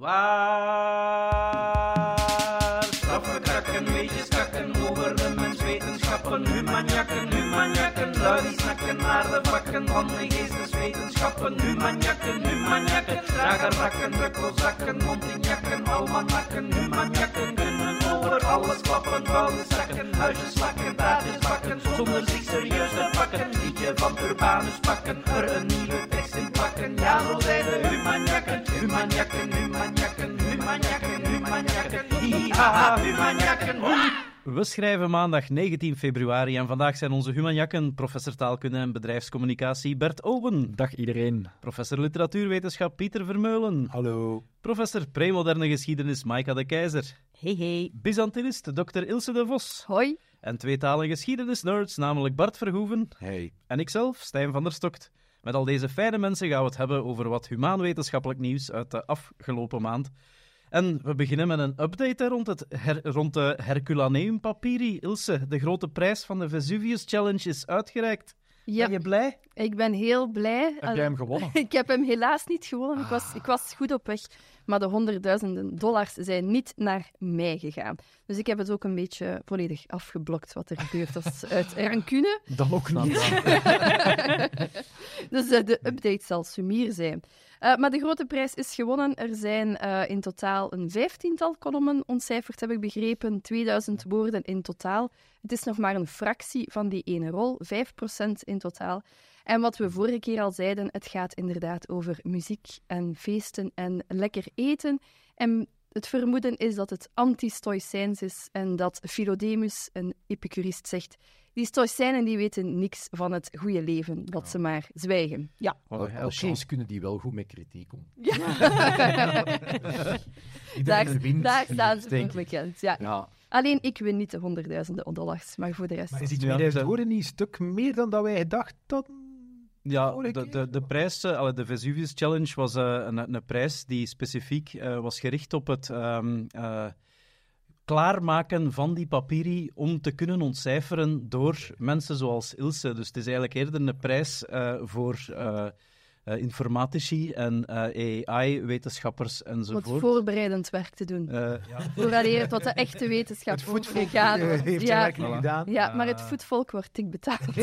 Waar straffen, krakken, weetjes, kakken over de menswetenschappen. Humanjakken, lui die snakken naar de vakken van de geesteswetenschappen. Humanjakken, dragervakken, bukkelzakken, mondinjakken, almanakken. Humanjakken kunnen over alles klappen, vuile zakken, huisjes lakken, taartjes bakken, zonder zich serieus te pakken. Liedje van Urbanus pakken, er een nieuwe tekst in plakken. Ja, zo zijn de humanjakken, hihaha, humanjakken. We schrijven maandag 19 februari en vandaag zijn onze humanjakken professor taalkunde en bedrijfscommunicatie Bert Owen. Dag iedereen. Professor literatuurwetenschap Pieter Vermeulen. Hallo. Professor premoderne geschiedenis Maika de Keizer. Hey. Byzantinist Dr. Ilse de Vos. Hoi. En tweetalige geschiedenisnerds, namelijk Bart Verhoeven. Hey. En ikzelf, Stijn van der Stokt. Met al deze fijne mensen gaan we het hebben over wat humaanwetenschappelijk nieuws uit de afgelopen maand. En we beginnen met een update rond de Herculaneum Papyri. Ilse, de grote prijs van de Vesuvius Challenge is uitgereikt. Ja. Ben je blij? Ik ben heel blij. Heb jij hem gewonnen? Ik heb hem helaas niet gewonnen. Ik was goed op weg. Maar de $100.000 zijn niet naar mij gegaan. Dus ik heb het ook een beetje volledig afgeblokt wat er gebeurd was uit rancune. Dan ook niet. Dus de update zal sumier zijn. Maar de grote prijs is gewonnen. Er zijn in totaal een 15-tal kolommen ontcijferd, heb ik begrepen. 2000 woorden in totaal. Het is nog maar een fractie van die ene rol, 5% in totaal. En wat we vorige keer al zeiden, het gaat inderdaad over muziek en feesten en lekker eten. En het vermoeden is dat het anti-stoïcijns is en dat Philodemus, een epicurist, zegt: die stoïcijnen die weten niks van het goede leven, dat ze maar zwijgen. Ja. Als chance kunnen die wel goed met kritiek om. Ja. Daar staan ze voor bekend. Ja. Alleen ik win niet de $100.000, maar voor de rest... Maar is die 2000 woorden niet een stuk meer dan dat wij gedacht hadden? Ja, de prijs, de Vesuvius Challenge was een prijs die specifiek was gericht op het klaarmaken van die papyri om te kunnen ontcijferen door mensen zoals Ilse. Dus het is eigenlijk eerder een prijs voor informatici en AI-wetenschappers enzovoort. Wat voorbereidend werk te doen. Vooraleer het tot de echte wetenschap overgegaan. Heeft zijn werk niet gedaan. Ja, maar het voetvolk wordt dik betaald.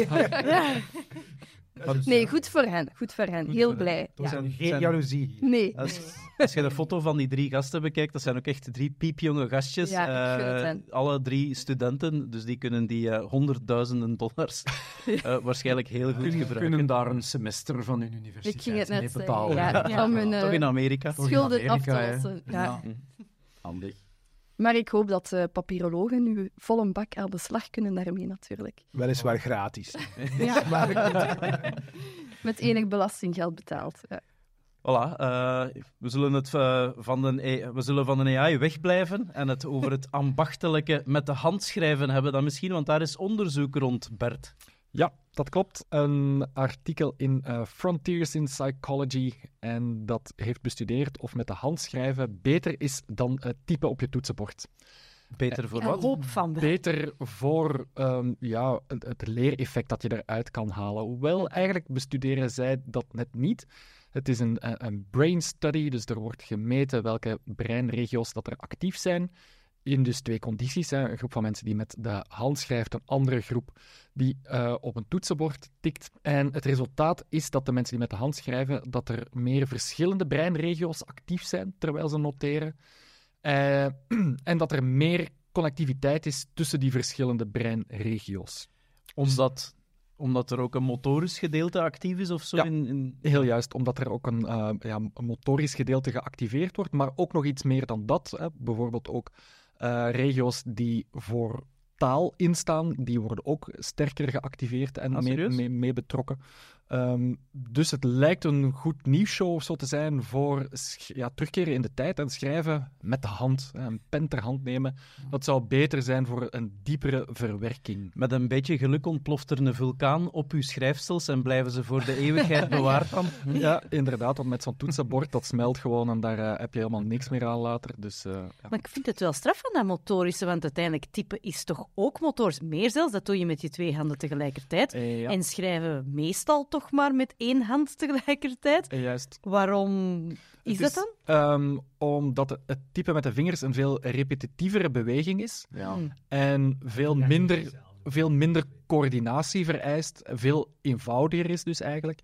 Nee, goed voor hen. Heel blij. Dat zijn geen jaloezie. Nee. Als je de foto van die 3 gasten bekijkt, dat zijn ook echt 3 piepjonge gastjes. Ja, ik gun het. Alle 3 studenten, dus die kunnen die $100.000 waarschijnlijk heel goed gebruiken. Kunnen daar een semester van hun universiteit Ik ging het net mee zeggen. betalen. Om hun Toch in Amerika. schulden af te lossen. Ja. Handig. Maar ik hoop dat papyrologen nu vol een bak aan de slag kunnen daarmee natuurlijk. Weliswaar gratis. Ja. Met enig belastinggeld betaald. Ja. Voilà, we zullen van de AI wegblijven en het over het ambachtelijke met de hand schrijven hebben dan misschien, want daar is onderzoek rond, Bert. Ja, dat klopt. Een artikel in Frontiers in Psychology en dat heeft bestudeerd of met de hand schrijven beter is dan typen op je toetsenbord. Beter voor wat? Hoop van Beter voor het leereffect dat je eruit kan halen. Hoewel, eigenlijk bestuderen zij dat net niet. Het is een brain study, dus er wordt gemeten welke breinregio's dat er actief zijn. In dus 2 condities. Een groep van mensen die met de hand schrijft, een andere groep die op een toetsenbord tikt. En het resultaat is dat de mensen die met de hand schrijven, dat er meer verschillende breinregio's actief zijn terwijl ze noteren. En dat er meer connectiviteit is tussen die verschillende breinregio's. Omdat er ook een motorisch gedeelte actief is of zo? Ja, heel juist. Omdat er ook een motorisch gedeelte geactiveerd wordt, maar ook nog iets meer dan dat. Hè. Bijvoorbeeld ook regio's die voor taal instaan, die worden ook sterker geactiveerd en mee betrokken. Dus het lijkt een goed nieuwsshow zo te zijn voor terugkeren in de tijd en schrijven met de hand. Een pen ter hand nemen. Dat zou beter zijn voor een diepere verwerking. Met een beetje geluk ontploft er een vulkaan op uw schrijfsels en blijven ze voor de eeuwigheid bewaard dan? Ja, inderdaad, want met zo'n toetsenbord, dat smelt gewoon en daar heb je helemaal niks meer aan later. Dus, Maar ik vind het wel straf van dat motorische, want uiteindelijk typen is toch ook motorisch. Meer zelfs, dat doe je met je 2 handen tegelijkertijd. En schrijven meestal toch nog maar met 1 hand tegelijkertijd. Juist. Waarom is dat dan? Omdat het typen met de vingers een veel repetitievere beweging is. Ja. En veel minder coördinatie vereist. Veel eenvoudiger is dus eigenlijk.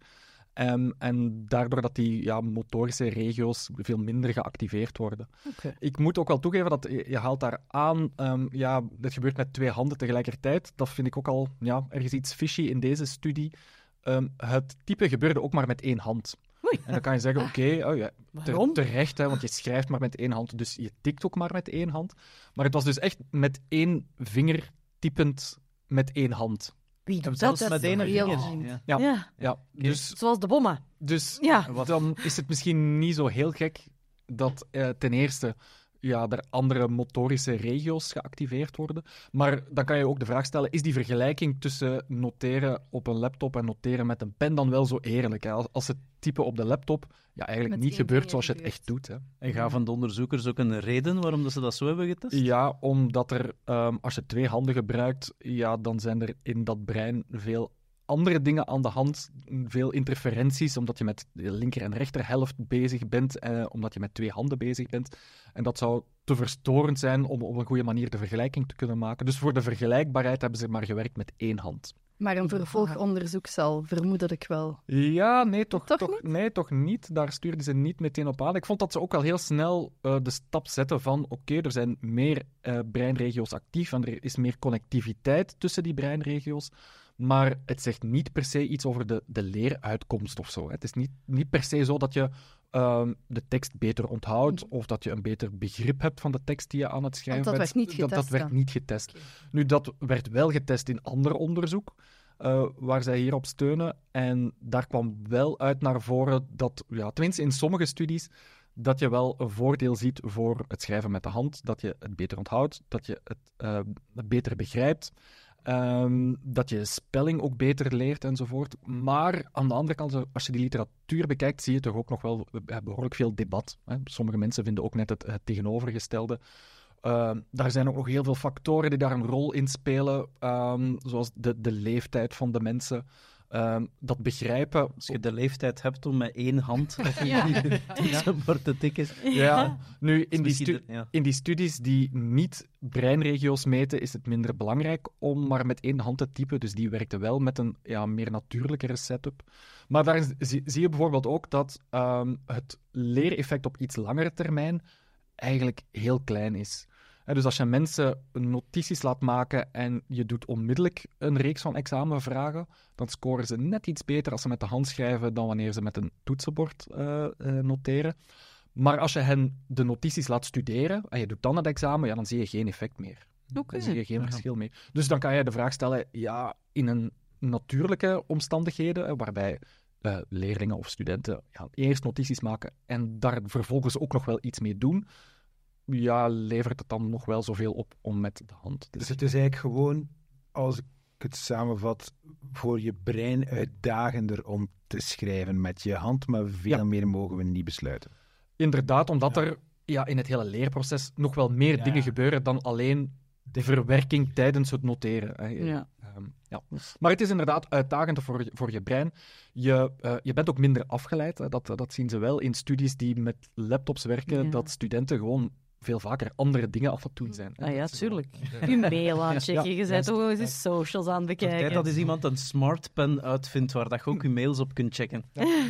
En daardoor dat die motorische regio's veel minder geactiveerd worden. Oké. Ik moet ook wel toegeven dat je haalt daar aan, dit gebeurt met 2 handen tegelijkertijd. Dat vind ik ook al ergens iets fishy in deze studie. Het typen gebeurde ook maar met 1 hand. Oei. En dan kan je zeggen, Waarom? terecht, hè, want je schrijft maar met 1 hand, dus je tikt ook maar met 1 hand. Maar het was dus echt met 1 vinger typend met 1 hand. Wie doet Zelfs dat? met Dat is 1 heel vinger. vreemd. Ja. Ja, dus Zoals de bomma. dan Ja. is het misschien niet zo heel gek dat ten eerste er andere motorische regio's geactiveerd worden. Maar dan kan je ook de vraag stellen, is die vergelijking tussen noteren op een laptop en noteren met een pen dan wel zo eerlijk? Hè? Als het typen op de laptop eigenlijk Met niet 1 gebeurt vinger zoals je het gebeurt. echt doet. Hè? En gaven de onderzoekers ook een reden waarom dat ze dat zo hebben getest? Ja, omdat er, als je 2 handen gebruikt, dan zijn er in dat brein veel andere dingen aan de hand, veel interferenties, omdat je met de linker- en rechterhelft bezig bent, omdat je met 2 handen bezig bent. En dat zou te verstorend zijn om op een goede manier de vergelijking te kunnen maken. Dus voor de vergelijkbaarheid hebben ze maar gewerkt met 1 hand. Maar een vervolgonderzoek zal vermoedelijk wel. Ja, nee, toch niet? Nee, toch niet. Daar stuurden ze niet meteen op aan. Ik vond dat ze ook al heel snel de stap zetten van oké, er zijn meer breinregio's actief en er is meer connectiviteit tussen die breinregio's. Maar het zegt niet per se iets over de leeruitkomst of zo. Hè. Het is niet per se zo dat je de tekst beter onthoudt of dat je een beter begrip hebt van de tekst die je aan het schrijven Want dat bent. werd niet getest Dat werd dan? niet getest. Nu, dat werd wel getest in ander onderzoek, waar zij hierop steunen. En daar kwam wel uit naar voren dat, tenminste in sommige studies, dat je wel een voordeel ziet voor het schrijven met de hand, dat je het beter onthoudt, dat je het beter begrijpt. Dat je spelling ook beter leert enzovoort. Maar aan de andere kant, als je die literatuur bekijkt, zie je toch ook nog wel behoorlijk veel debat. Hè. Sommige mensen vinden ook net het tegenovergestelde. Daar zijn ook nog heel veel factoren die daar een rol in spelen, zoals de leeftijd van de mensen. Dat begrijpen. Als je de leeftijd hebt om met 1 hand zo'n bord te tikken. Ja, nu in die, misschien in die studies die niet breinregio's meten, is het minder belangrijk om maar met 1 hand te typen. Dus die werkten wel met een meer natuurlijkere setup. Maar daar zie je bijvoorbeeld ook dat het leereffect op iets langere termijn eigenlijk heel klein is. Dus als je mensen notities laat maken en je doet onmiddellijk een reeks van examenvragen, dan scoren ze net iets beter als ze met de hand schrijven dan wanneer ze met een toetsenbord noteren. Maar als je hen de notities laat studeren en je doet dan het examen, dan zie je geen effect meer. Dan zie je geen verschil meer. Dus dan kan je de vraag stellen, in een natuurlijke omstandigheden, waarbij leerlingen of studenten eerst notities maken en daar vervolgens ook nog wel iets mee doen, levert het dan nog wel zoveel op om met de hand te Dus het is eigenlijk gewoon, als ik het samenvat, voor je brein uitdagender om te schrijven met je hand, maar veel meer mogen we niet besluiten. Inderdaad, omdat er in het hele leerproces nog wel meer dingen gebeuren dan alleen de verwerking tijdens het noteren. Hè. Ja. Maar het is inderdaad uitdagender voor je brein. Je bent ook minder afgeleid. Hè. Dat zien ze wel in studies die met laptops werken, dat studenten gewoon veel vaker andere dingen aan het doen zijn. Ah ja, tuurlijk. Je mail aan het checken, je bent toch eens je socials aan het bekijken. Tijd dat is iemand een smartpen uitvindt waar dat je ook je mails op kunt checken.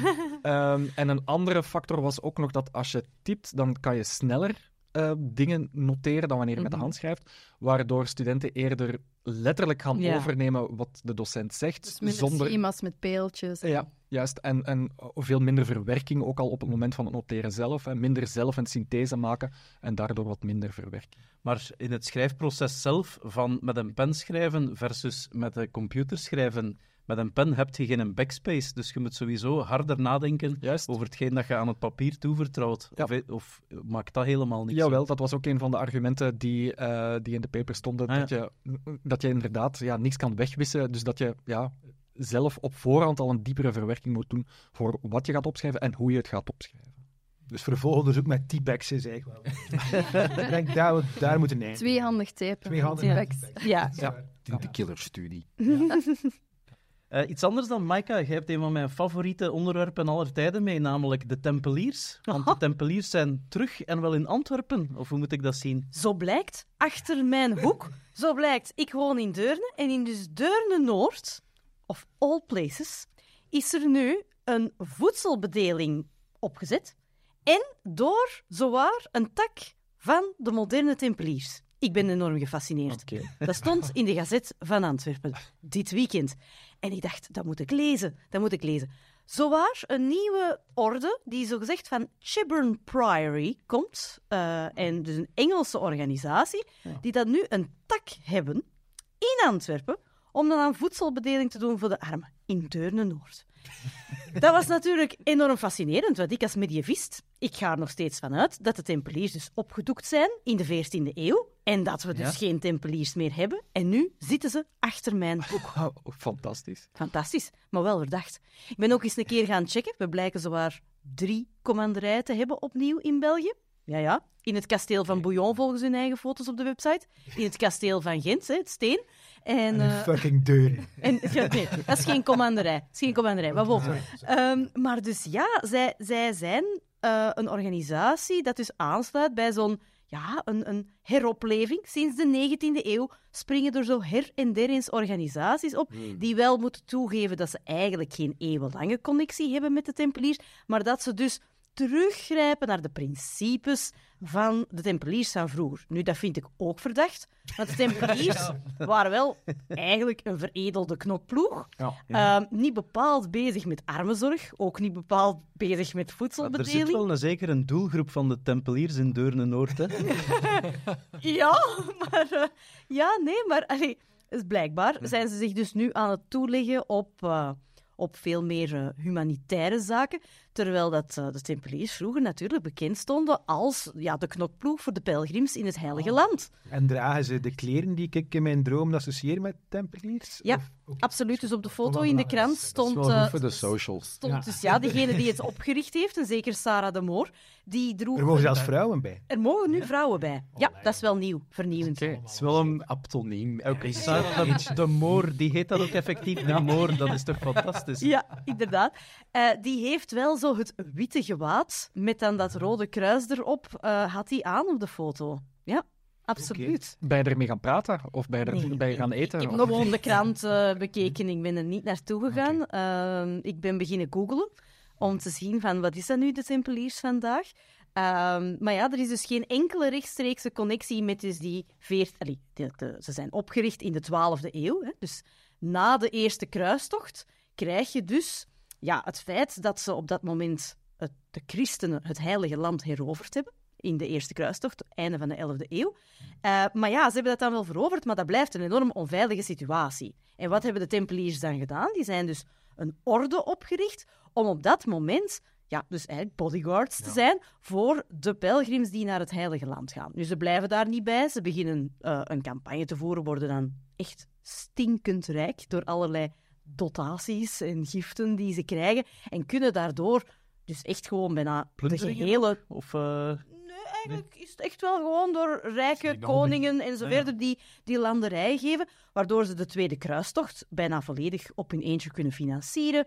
En een andere factor was ook nog dat als je typt, dan kan je sneller dingen noteren dan wanneer je met de hand schrijft, waardoor studenten eerder letterlijk gaan overnemen wat de docent zegt. Dus minder schema's met peeltjes. Ja, juist. En veel minder verwerking ook al op het moment van het noteren zelf. Hè. Minder zelf een synthese maken en daardoor wat minder verwerking. Maar in het schrijfproces zelf, van met een pen schrijven versus met een computer schrijven, met een pen heb je geen backspace, dus je moet sowieso harder nadenken over hetgeen dat je aan het papier toevertrouwt. Ja. Of maakt dat helemaal niet Jawel, dat was ook een van de argumenten die in de paper stonden, dat je inderdaad niks kan wegwissen, dus dat je zelf op voorhand al een diepere verwerking moet doen voor wat je gaat opschrijven en hoe je het gaat opschrijven. Dus vervolgonderzoek met T-Bex is eigenlijk wel... Ik denk daar moeten eindigen. Tweehandig typen. Tweehandig T-Bex. Ja. De killerstudie. Iets anders dan Maika. Jij hebt een van mijn favoriete onderwerpen aller tijden mee, namelijk de Tempeliers. Want de Tempeliers zijn terug en wel in Antwerpen. Of hoe moet ik dat zien? Zo blijkt, achter mijn hoek, zo blijkt, ik woon in Deurne. En in dus Deurne-Noord, of all places, is er nu een voedselbedeling opgezet. En door, zowaar, een tak van de moderne Tempeliers. Ik ben enorm gefascineerd. Dat stond in de Gazet van Antwerpen dit weekend. En ik dacht, dat moet ik lezen. Zowaar een nieuwe orde die zogezegd van Tyburn Priory komt. En dus een Engelse organisatie die dat nu een tak hebben in Antwerpen om dan aan voedselbedeling te doen voor de armen in Deurne-Noord. Dat was natuurlijk enorm fascinerend, want ik als medievist, ik ga er nog steeds van uit dat de Tempeliers dus opgedoekt zijn in de 14e eeuw en dat we dus geen Tempeliers meer hebben. En nu zitten ze achter mijn hoek. Fantastisch. Fantastisch, maar wel verdacht. Ik ben ook eens een keer gaan checken. We blijken zowaar 3 commanderijen te hebben opnieuw in België. Ja. In het kasteel van Bouillon volgens hun eigen foto's op de website. In het kasteel van Gent, het Steen. En fucking deur. nee, dat is geen commanderij. Maar bon. Maar dus ja, zij zijn een organisatie dat dus aansluit bij zo'n een heropleving. Sinds de 19e eeuw springen er zo her en der eens organisaties op die wel moeten toegeven dat ze eigenlijk geen eeuwenlange connectie hebben met de Tempeliers, maar dat ze dus teruggrijpen naar de principes van de Tempeliers van vroeger. Nu, dat vind ik ook verdacht, want de Tempeliers waren wel eigenlijk een veredelde knokploeg. Niet bepaald bezig met armenzorg, ook niet bepaald bezig met Er voedselbedeling. zit wel zeker een doelgroep van de Tempeliers in Deurne-Noord, hè? Maar dus blijkbaar zijn ze zich dus nu aan het toeleggen op veel meer humanitaire zaken, terwijl dat de Tempeliers vroeger natuurlijk bekend stonden als de knokploeg voor de pelgrims in het Heilige Land. En dragen ze de kleren die ik in mijn droom associeer met Tempeliers? Ja, absoluut. Dus op de foto in de krant stond... Dat is wel goed voor de socials. Dus degene die het opgericht heeft, en zeker Sarah de Moor, die droeg... Er mogen zelfs vrouwen bij. Er mogen nu vrouwen bij. Ja, dat is wel nieuw, vernieuwend. Oké, het is wel een aptoniem. De Moor, die heet dat ook effectief, de Moor. Dat is toch fantastisch? Ja, inderdaad. Die heeft wel zo het witte gewaad met dan dat rode kruis erop, had hij aan op de foto. Ja, absoluut. Ben je ermee gaan praten? Of ben je gaan eten? Ik heb nog gewoon de krant bekeken. Ik ben er niet naartoe gegaan. Ik ben beginnen googlen om te zien van wat is dat nu, de Tempeliers vandaag. Maar ja, er is dus geen enkele rechtstreekse connectie met dus die ze zijn opgericht in de 12e eeuw. Hè. Dus na de eerste kruistocht krijg je dus het feit dat ze op dat moment de christenen het Heilige Land heroverd hebben. In de eerste kruistocht, einde van de 11e eeuw. Maar ze hebben dat dan wel veroverd, maar dat blijft een enorm onveilige situatie. En wat hebben de Tempeliers dan gedaan? Die zijn dus een orde opgericht om op dat moment, dus eigenlijk bodyguards te zijn voor de pelgrims die naar het Heilige Land gaan. Nu, ze blijven daar niet bij. Ze beginnen een campagne te voeren, worden dan echt stinkend rijk door allerlei dotaties en giften die ze krijgen en kunnen daardoor dus echt gewoon bijna de gehele... Eigenlijk is het echt wel gewoon door rijke koningen en zo verder die landerij geven, waardoor ze de tweede kruistocht bijna volledig op hun eentje kunnen financieren.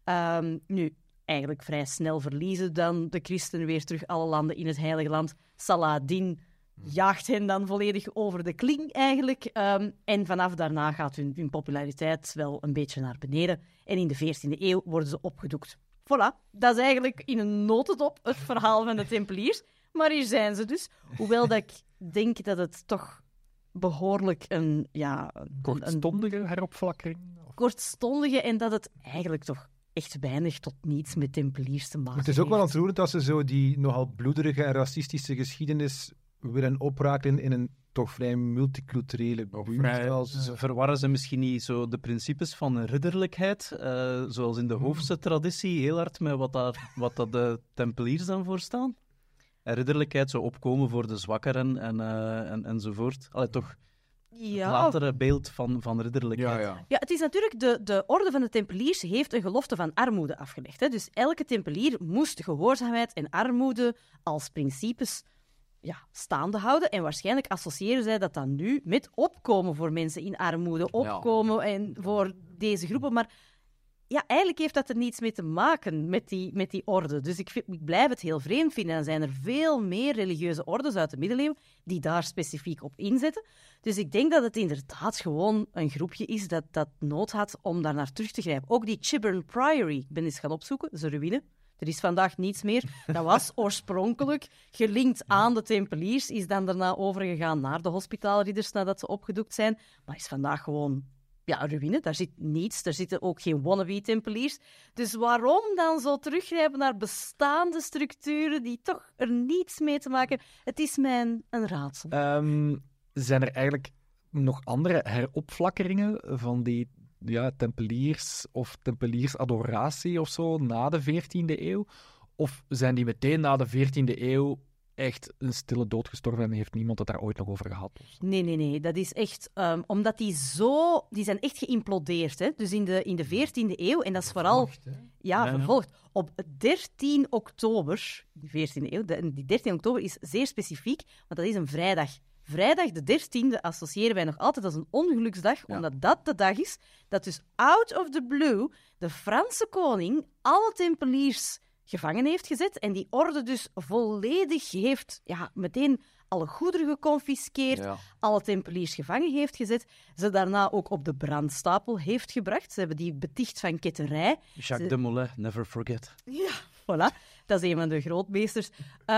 Nu, eigenlijk vrij snel verliezen dan de christenen weer terug alle landen in het Heilige Land. Saladin jaagt hen dan volledig over de kling eigenlijk. En vanaf daarna gaat hun populariteit wel een beetje naar beneden. En in de 14e eeuw worden ze opgedoekt. Voilà, dat is eigenlijk in een notendop het verhaal van de Tempeliers. Maar hier zijn ze dus. Hoewel dat ik denk dat het toch behoorlijk een kortstondige heropflakkering? Kortstondige en dat het eigenlijk toch echt weinig tot niets met Tempeliers te maken heeft. Het is ook wel ontroerend als ze zo die nogal bloederige en racistische geschiedenis willen oprakelen in een toch vrij multiculturele buurt. Verwarren ze misschien niet zo de principes van ridderlijkheid, zoals in de Hoofdse traditie, heel hard met wat dat de Tempeliers dan voor staan? En ridderlijkheid, zo opkomen voor de zwakkeren enzovoort. Toch het latere beeld van ridderlijkheid. Ja, het is natuurlijk de orde van de Tempeliers heeft een gelofte van armoede afgelegd. Hè? Dus elke Tempelier moest gehoorzaamheid en armoede als principes staande houden. En waarschijnlijk associëren zij dat dan nu met opkomen voor mensen in armoede, opkomen en voor deze groepen. Maar ja, eigenlijk heeft dat er niets mee te maken met die orde. Dus ik blijf het heel vreemd vinden. En zijn er veel meer religieuze ordes uit de middeleeuwen die daar specifiek op inzetten. Dus ik denk dat het inderdaad gewoon een groepje is dat nood had om daar naar terug te grijpen. Ook die Tyburn Priory, ik ben eens gaan opzoeken, dat is een ruïne. Er is vandaag niets meer. Dat was oorspronkelijk gelinkt aan de Tempeliers, is dan daarna overgegaan naar de hospitaalridders nadat ze opgedoekt zijn, maar is vandaag gewoon een ruïne. Daar zit niets. Er zitten ook geen wannabe-Tempeliers. Dus waarom dan zo teruggrijpen naar bestaande structuren die toch er niets mee te maken hebben? Het is mij een raadsel. Zijn er eigenlijk nog andere heropflakkeringen van die tempeliers of tempeliersadoratie of zo na de 14e eeuw? Of zijn die meteen na de 14e eeuw echt een stille dood gestorven en heeft niemand het daar ooit nog over gehad? Nee. Dat is echt... omdat die zijn echt geïmplodeerd. Hè? Dus in de 14e eeuw, en dat is vooral... vervolgd. Op 13 oktober, de 14e eeuw, die 13 oktober is zeer specifiek, want dat is een vrijdag. Vrijdag de 13e associëren wij nog altijd als een ongeluksdag, omdat dat de dag is dat dus out of the blue de Franse koning alle tempeliers gevangen heeft gezet en die orde dus volledig heeft meteen alle goederen geconfiskeerd, alle tempeliers gevangen heeft gezet, ze daarna ook op de brandstapel heeft gebracht. Ze hebben die beticht van ketterij. Jacques de Molay, never forget. Ja, voilà. Dat is een van de grootmeesters.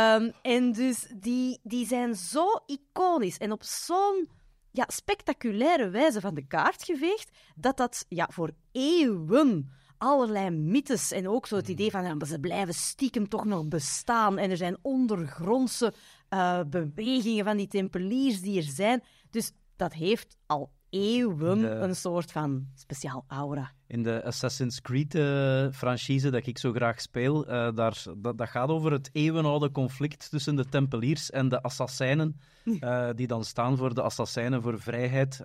En dus die zijn zo iconisch en op zo'n spectaculaire wijze van de kaart geveegd, dat voor eeuwen allerlei mythes en ook zo het idee van ze blijven stiekem toch nog bestaan en er zijn ondergrondse bewegingen van die tempeliers die er zijn. Dus dat heeft al eeuwen een soort van speciaal aura. In de Assassin's Creed-franchise dat ik zo graag speel, dat gaat over het eeuwenoude conflict tussen de tempeliers en de assassijnen, die dan staan voor de assassijnen voor vrijheid.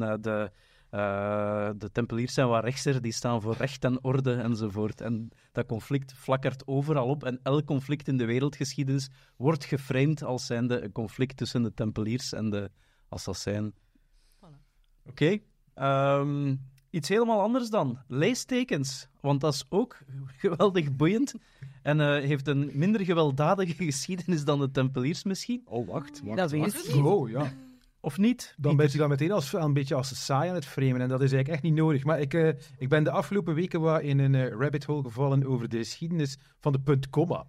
De tempeliers zijn wat rechtser, die staan voor recht en orde enzovoort. En dat conflict flakkert overal op. En elk conflict in de wereldgeschiedenis wordt geframed als zijnde een conflict tussen de tempeliers en de assassijnen. Oké. Iets helemaal anders dan. Leestekens. Want dat is ook geweldig boeiend. En heeft een minder gewelddadige geschiedenis dan de tempeliers misschien. Oh, wacht. Dat weet ik niet. Oh, ja. Of niet? Dan ben je dan meteen een beetje als saai aan het framen. En dat is eigenlijk echt niet nodig. Maar ik ben de afgelopen weken wat in een rabbit hole gevallen over de geschiedenis van de punt-komma.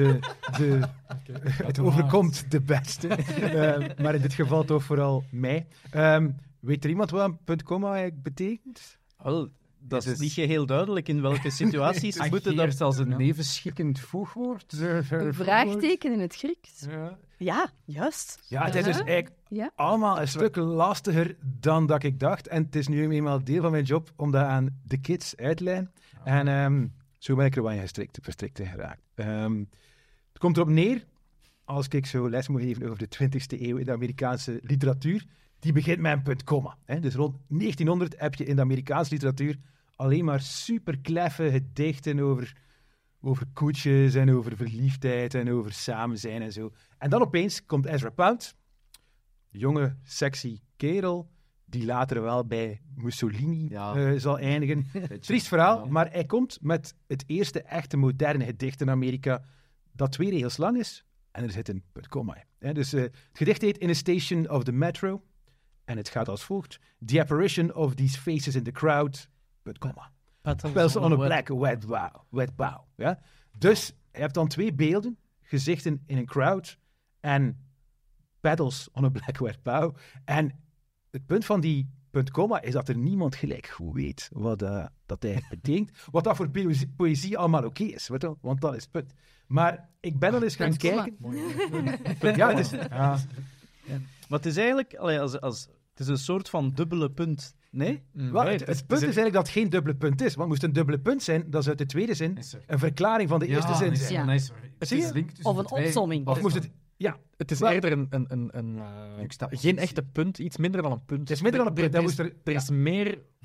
Het overkomt de beste. Maar in dit geval toch vooral mij. Weet er iemand wat een punt-komma eigenlijk betekent? Wel, dat is niet geheel duidelijk in welke situaties moeten dat... Eerst als een nevenschikkend voegwoord. Een vraagteken in het Grieks. Ja, juist. Ja, het is dus eigenlijk allemaal een stuk lastiger dan dat ik dacht. En het is nu eenmaal deel van mijn job om dat aan de kids uit te lijnen. En zo ben ik er wel in verstrikt in geraakt. Het komt erop neer, als ik zo les moet geven over de 20e eeuw in de Amerikaanse literatuur, die begint met een punt-komma. Dus rond 1900 heb je in de Amerikaanse literatuur alleen maar super kleffe gedichten over koetjes en over verliefdheid en over samen zijn en zo. En dan opeens komt Ezra Pound, jonge, sexy kerel, die later wel bij Mussolini zal eindigen. Triest verhaal, maar hij komt met het eerste echte moderne gedicht in Amerika dat 2 regels lang is. En er zit een punt-komma in. Dus het gedicht heet In a Station of the Metro. En het gaat als volgt. The apparition of these faces in the crowd, punt-komma. Spells on a black wet bow. Ja? Dus je hebt dan 2 beelden, gezichten in een crowd en pedals on a black wet bow. En het punt van die punt-komma is dat er niemand gelijk goed weet wat dat eigenlijk betekent. Wat dat voor poëzie allemaal oké is, weet je? Want dat is het punt. Maar ik ben al eens gaan kijken. Ja, het is... Ja. Maar het is eigenlijk... het is een soort van dubbele punt. Nee? Het punt is eigenlijk dat het geen dubbele punt is. Want moest het een dubbele punt zijn, dan zou de tweede zin een verklaring van de eerste zin zijn. Of een opsomming. Of moest het... Ja. Het is eerder geen echte punt, iets minder dan een punt. Het is minder dan een punt. Er is meer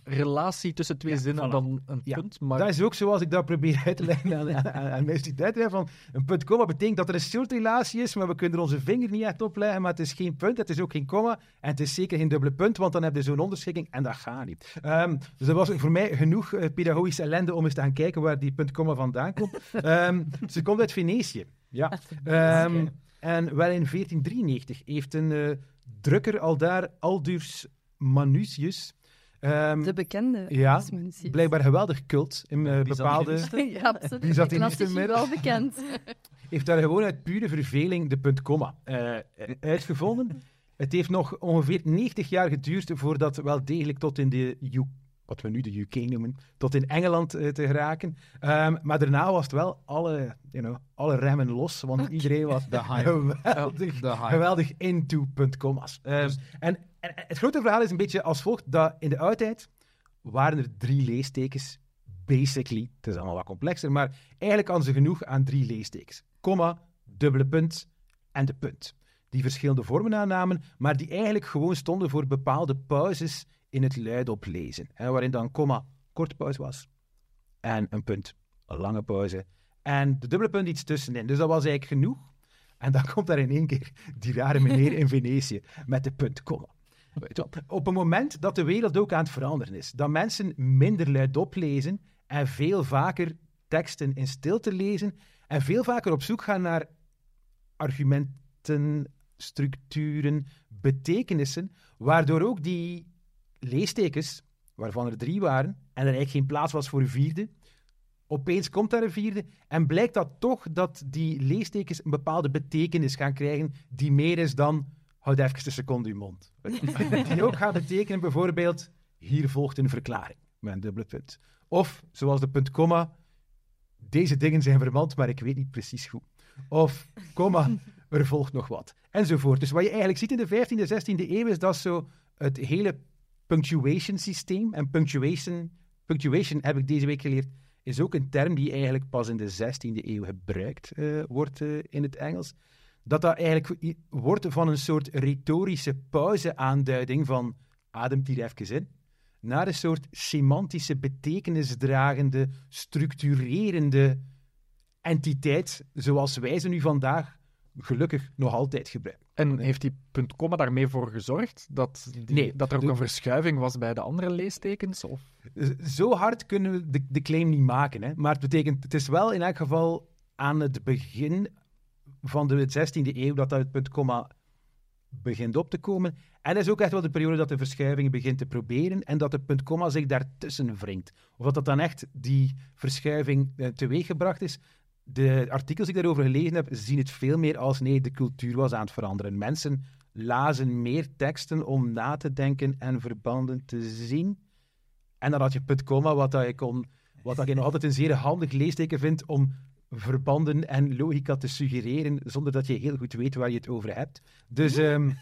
relatie tussen twee zinnen voilà. dan een punt. Maar Dat is ook zoals ik dat probeer uit te leggen aan mijn studenten. Van een punt, komma betekent dat er een soort relatie is, maar we kunnen er onze vinger niet echt op leggen. Maar het is geen punt, het is ook geen komma. En het is zeker geen dubbele punt, want dan heb je zo'n onderschikking en dat gaat niet. Dus dat was voor mij genoeg pedagogische ellende om eens te gaan kijken waar die punt, komma vandaan komt. Ze komt uit Venetië. Ja. En wel in 1493 heeft een drukker aldaar, Aldus Manutius, De bekende. ja, blijkbaar geweldig cult in bepaalde... Ja, absoluut. Byzantinisten Klassiek wel bekend. Heeft daar gewoon uit pure verveling de punt, komma uitgevonden. Het heeft nog ongeveer 90 jaar geduurd voordat wel degelijk tot in de wat we nu de UK noemen, tot in Engeland te geraken. Maar daarna was het wel alle remmen los, want iedereen was geweldig into puntkomma's. En het grote verhaal is een beetje als volgt, dat in de oudheid waren er 3 leestekens, basically. Het is allemaal wat complexer, maar eigenlijk hadden ze genoeg aan 3 leestekens. Komma, dubbele punt en de punt. Die verschillende vormen aannamen, maar die eigenlijk gewoon stonden voor bepaalde pauzes in het luidop lezen. Waarin dan komma korte pauze was en een punt, een lange pauze. En de dubbele punt iets tussenin. Dus dat was eigenlijk genoeg. En dan komt daar in één keer die rare meneer in Venetië met de punt, komma. Op een moment dat de wereld ook aan het veranderen is, dat mensen minder luidop lezen en veel vaker teksten in stilte lezen en veel vaker op zoek gaan naar argumenten, structuren, betekenissen, waardoor ook die leestekens, waarvan er 3 waren, en er eigenlijk geen plaats was voor een 4e, opeens komt daar een 4e en blijkt dat toch dat die leestekens een bepaalde betekenis gaan krijgen die meer is dan houd even een seconde uw mond. Die ook gaat betekenen bijvoorbeeld hier volgt een verklaring met een dubbele punt. Of, zoals de punt, komma, deze dingen zijn verwant, maar ik weet niet precies hoe. Of, komma, er volgt nog wat. Enzovoort. Dus wat je eigenlijk ziet in de 15e, 16e eeuw is dat zo het hele punctuation systeem. En punctuation heb ik deze week geleerd, is ook een term die eigenlijk pas in de 16e eeuw gebruikt wordt in het Engels. Dat eigenlijk wordt van een soort retorische pauze-aanduiding van ademt hier even in, naar een soort semantische, betekenisdragende, structurerende entiteit, zoals wij ze nu vandaag gelukkig nog altijd gebruiken. En heeft die punt, komma daarmee voor gezorgd dat er ook een verschuiving was bij de andere leestekens? Of? Zo hard kunnen we de claim niet maken. Hè? Maar het betekent, het is wel in elk geval aan het begin van de 16e eeuw dat het punt, komma begint op te komen. En dat is ook echt wel de periode dat de verschuiving begint te proberen en dat de punt, komma zich daartussen wringt. Of dat dan echt die verschuiving teweeggebracht is. De artikels die ik daarover gelezen heb, zien het veel meer als nee, de cultuur was aan het veranderen. Mensen lazen meer teksten om na te denken en verbanden te zien. En dan had je punt, komma, wat ik nog altijd een zeer handig leesteken vind om verbanden en logica te suggereren, zonder dat je heel goed weet waar je het over hebt. Dus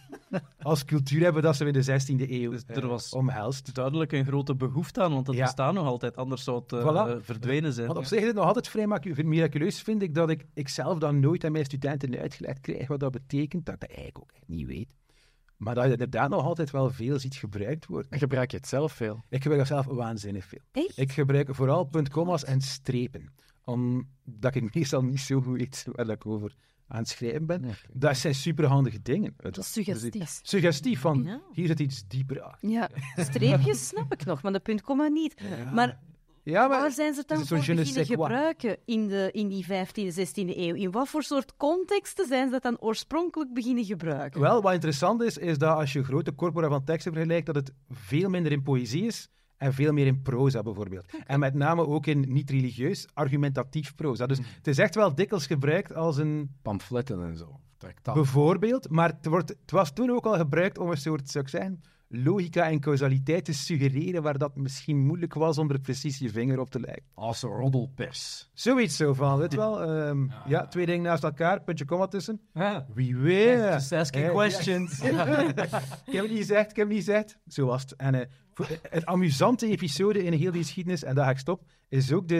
als cultuur hebben we dat zo in de 16e eeuw Er was omhelst. duidelijk een grote behoefte aan, want het bestaat nog altijd, anders zou het verdwenen zijn. Want op zich is het nog altijd vrij miraculeus, vind ik, dat ik zelf dan nooit aan mijn studenten uitgelegd krijg wat dat betekent, dat ik dat eigenlijk ook echt niet weet. Maar dat je inderdaad nog altijd wel veel ziet gebruikt worden. En gebruik je het zelf veel? Ik gebruik dat zelf waanzinnig veel. Echt? Ik gebruik vooral puntkomma's en strepen. Omdat ik meestal niet zo goed weet waar ik over aan het schrijven ben. Okay. Dat zijn superhandige dingen. Dat is suggestief. Suggestief van, hier zit iets dieper achter. Ja. Streepjes snap ik nog, maar de punt, komma niet. Maar waar zijn ze dan voor beginnen gebruiken in die 15e, 16e eeuw? In wat voor soort contexten zijn ze dat dan oorspronkelijk beginnen gebruiken? Wel, wat interessant is dat als je grote corpora van teksten vergelijkt, dat het veel minder in poëzie is en veel meer in proza bijvoorbeeld. Okay. En met name ook in niet-religieus, argumentatief proza. Dus het is echt wel dikwijls gebruikt als een... pamfletten en zo. Bijvoorbeeld, maar het was toen ook al gebruikt om een soort, zou ik zeggen, logica en causaliteit te suggereren waar dat misschien moeilijk was om er precies je vinger op te leggen. Als een roddelpers. Zoiets zo van, weet wel. 2 dingen naast elkaar, puntje, komma tussen. Ja. Wie weet. Just asking questions. Ik heb het niet gezegd. Zo was het. En een amusante episode in heel die geschiedenis, en daar ga ik stop, is ook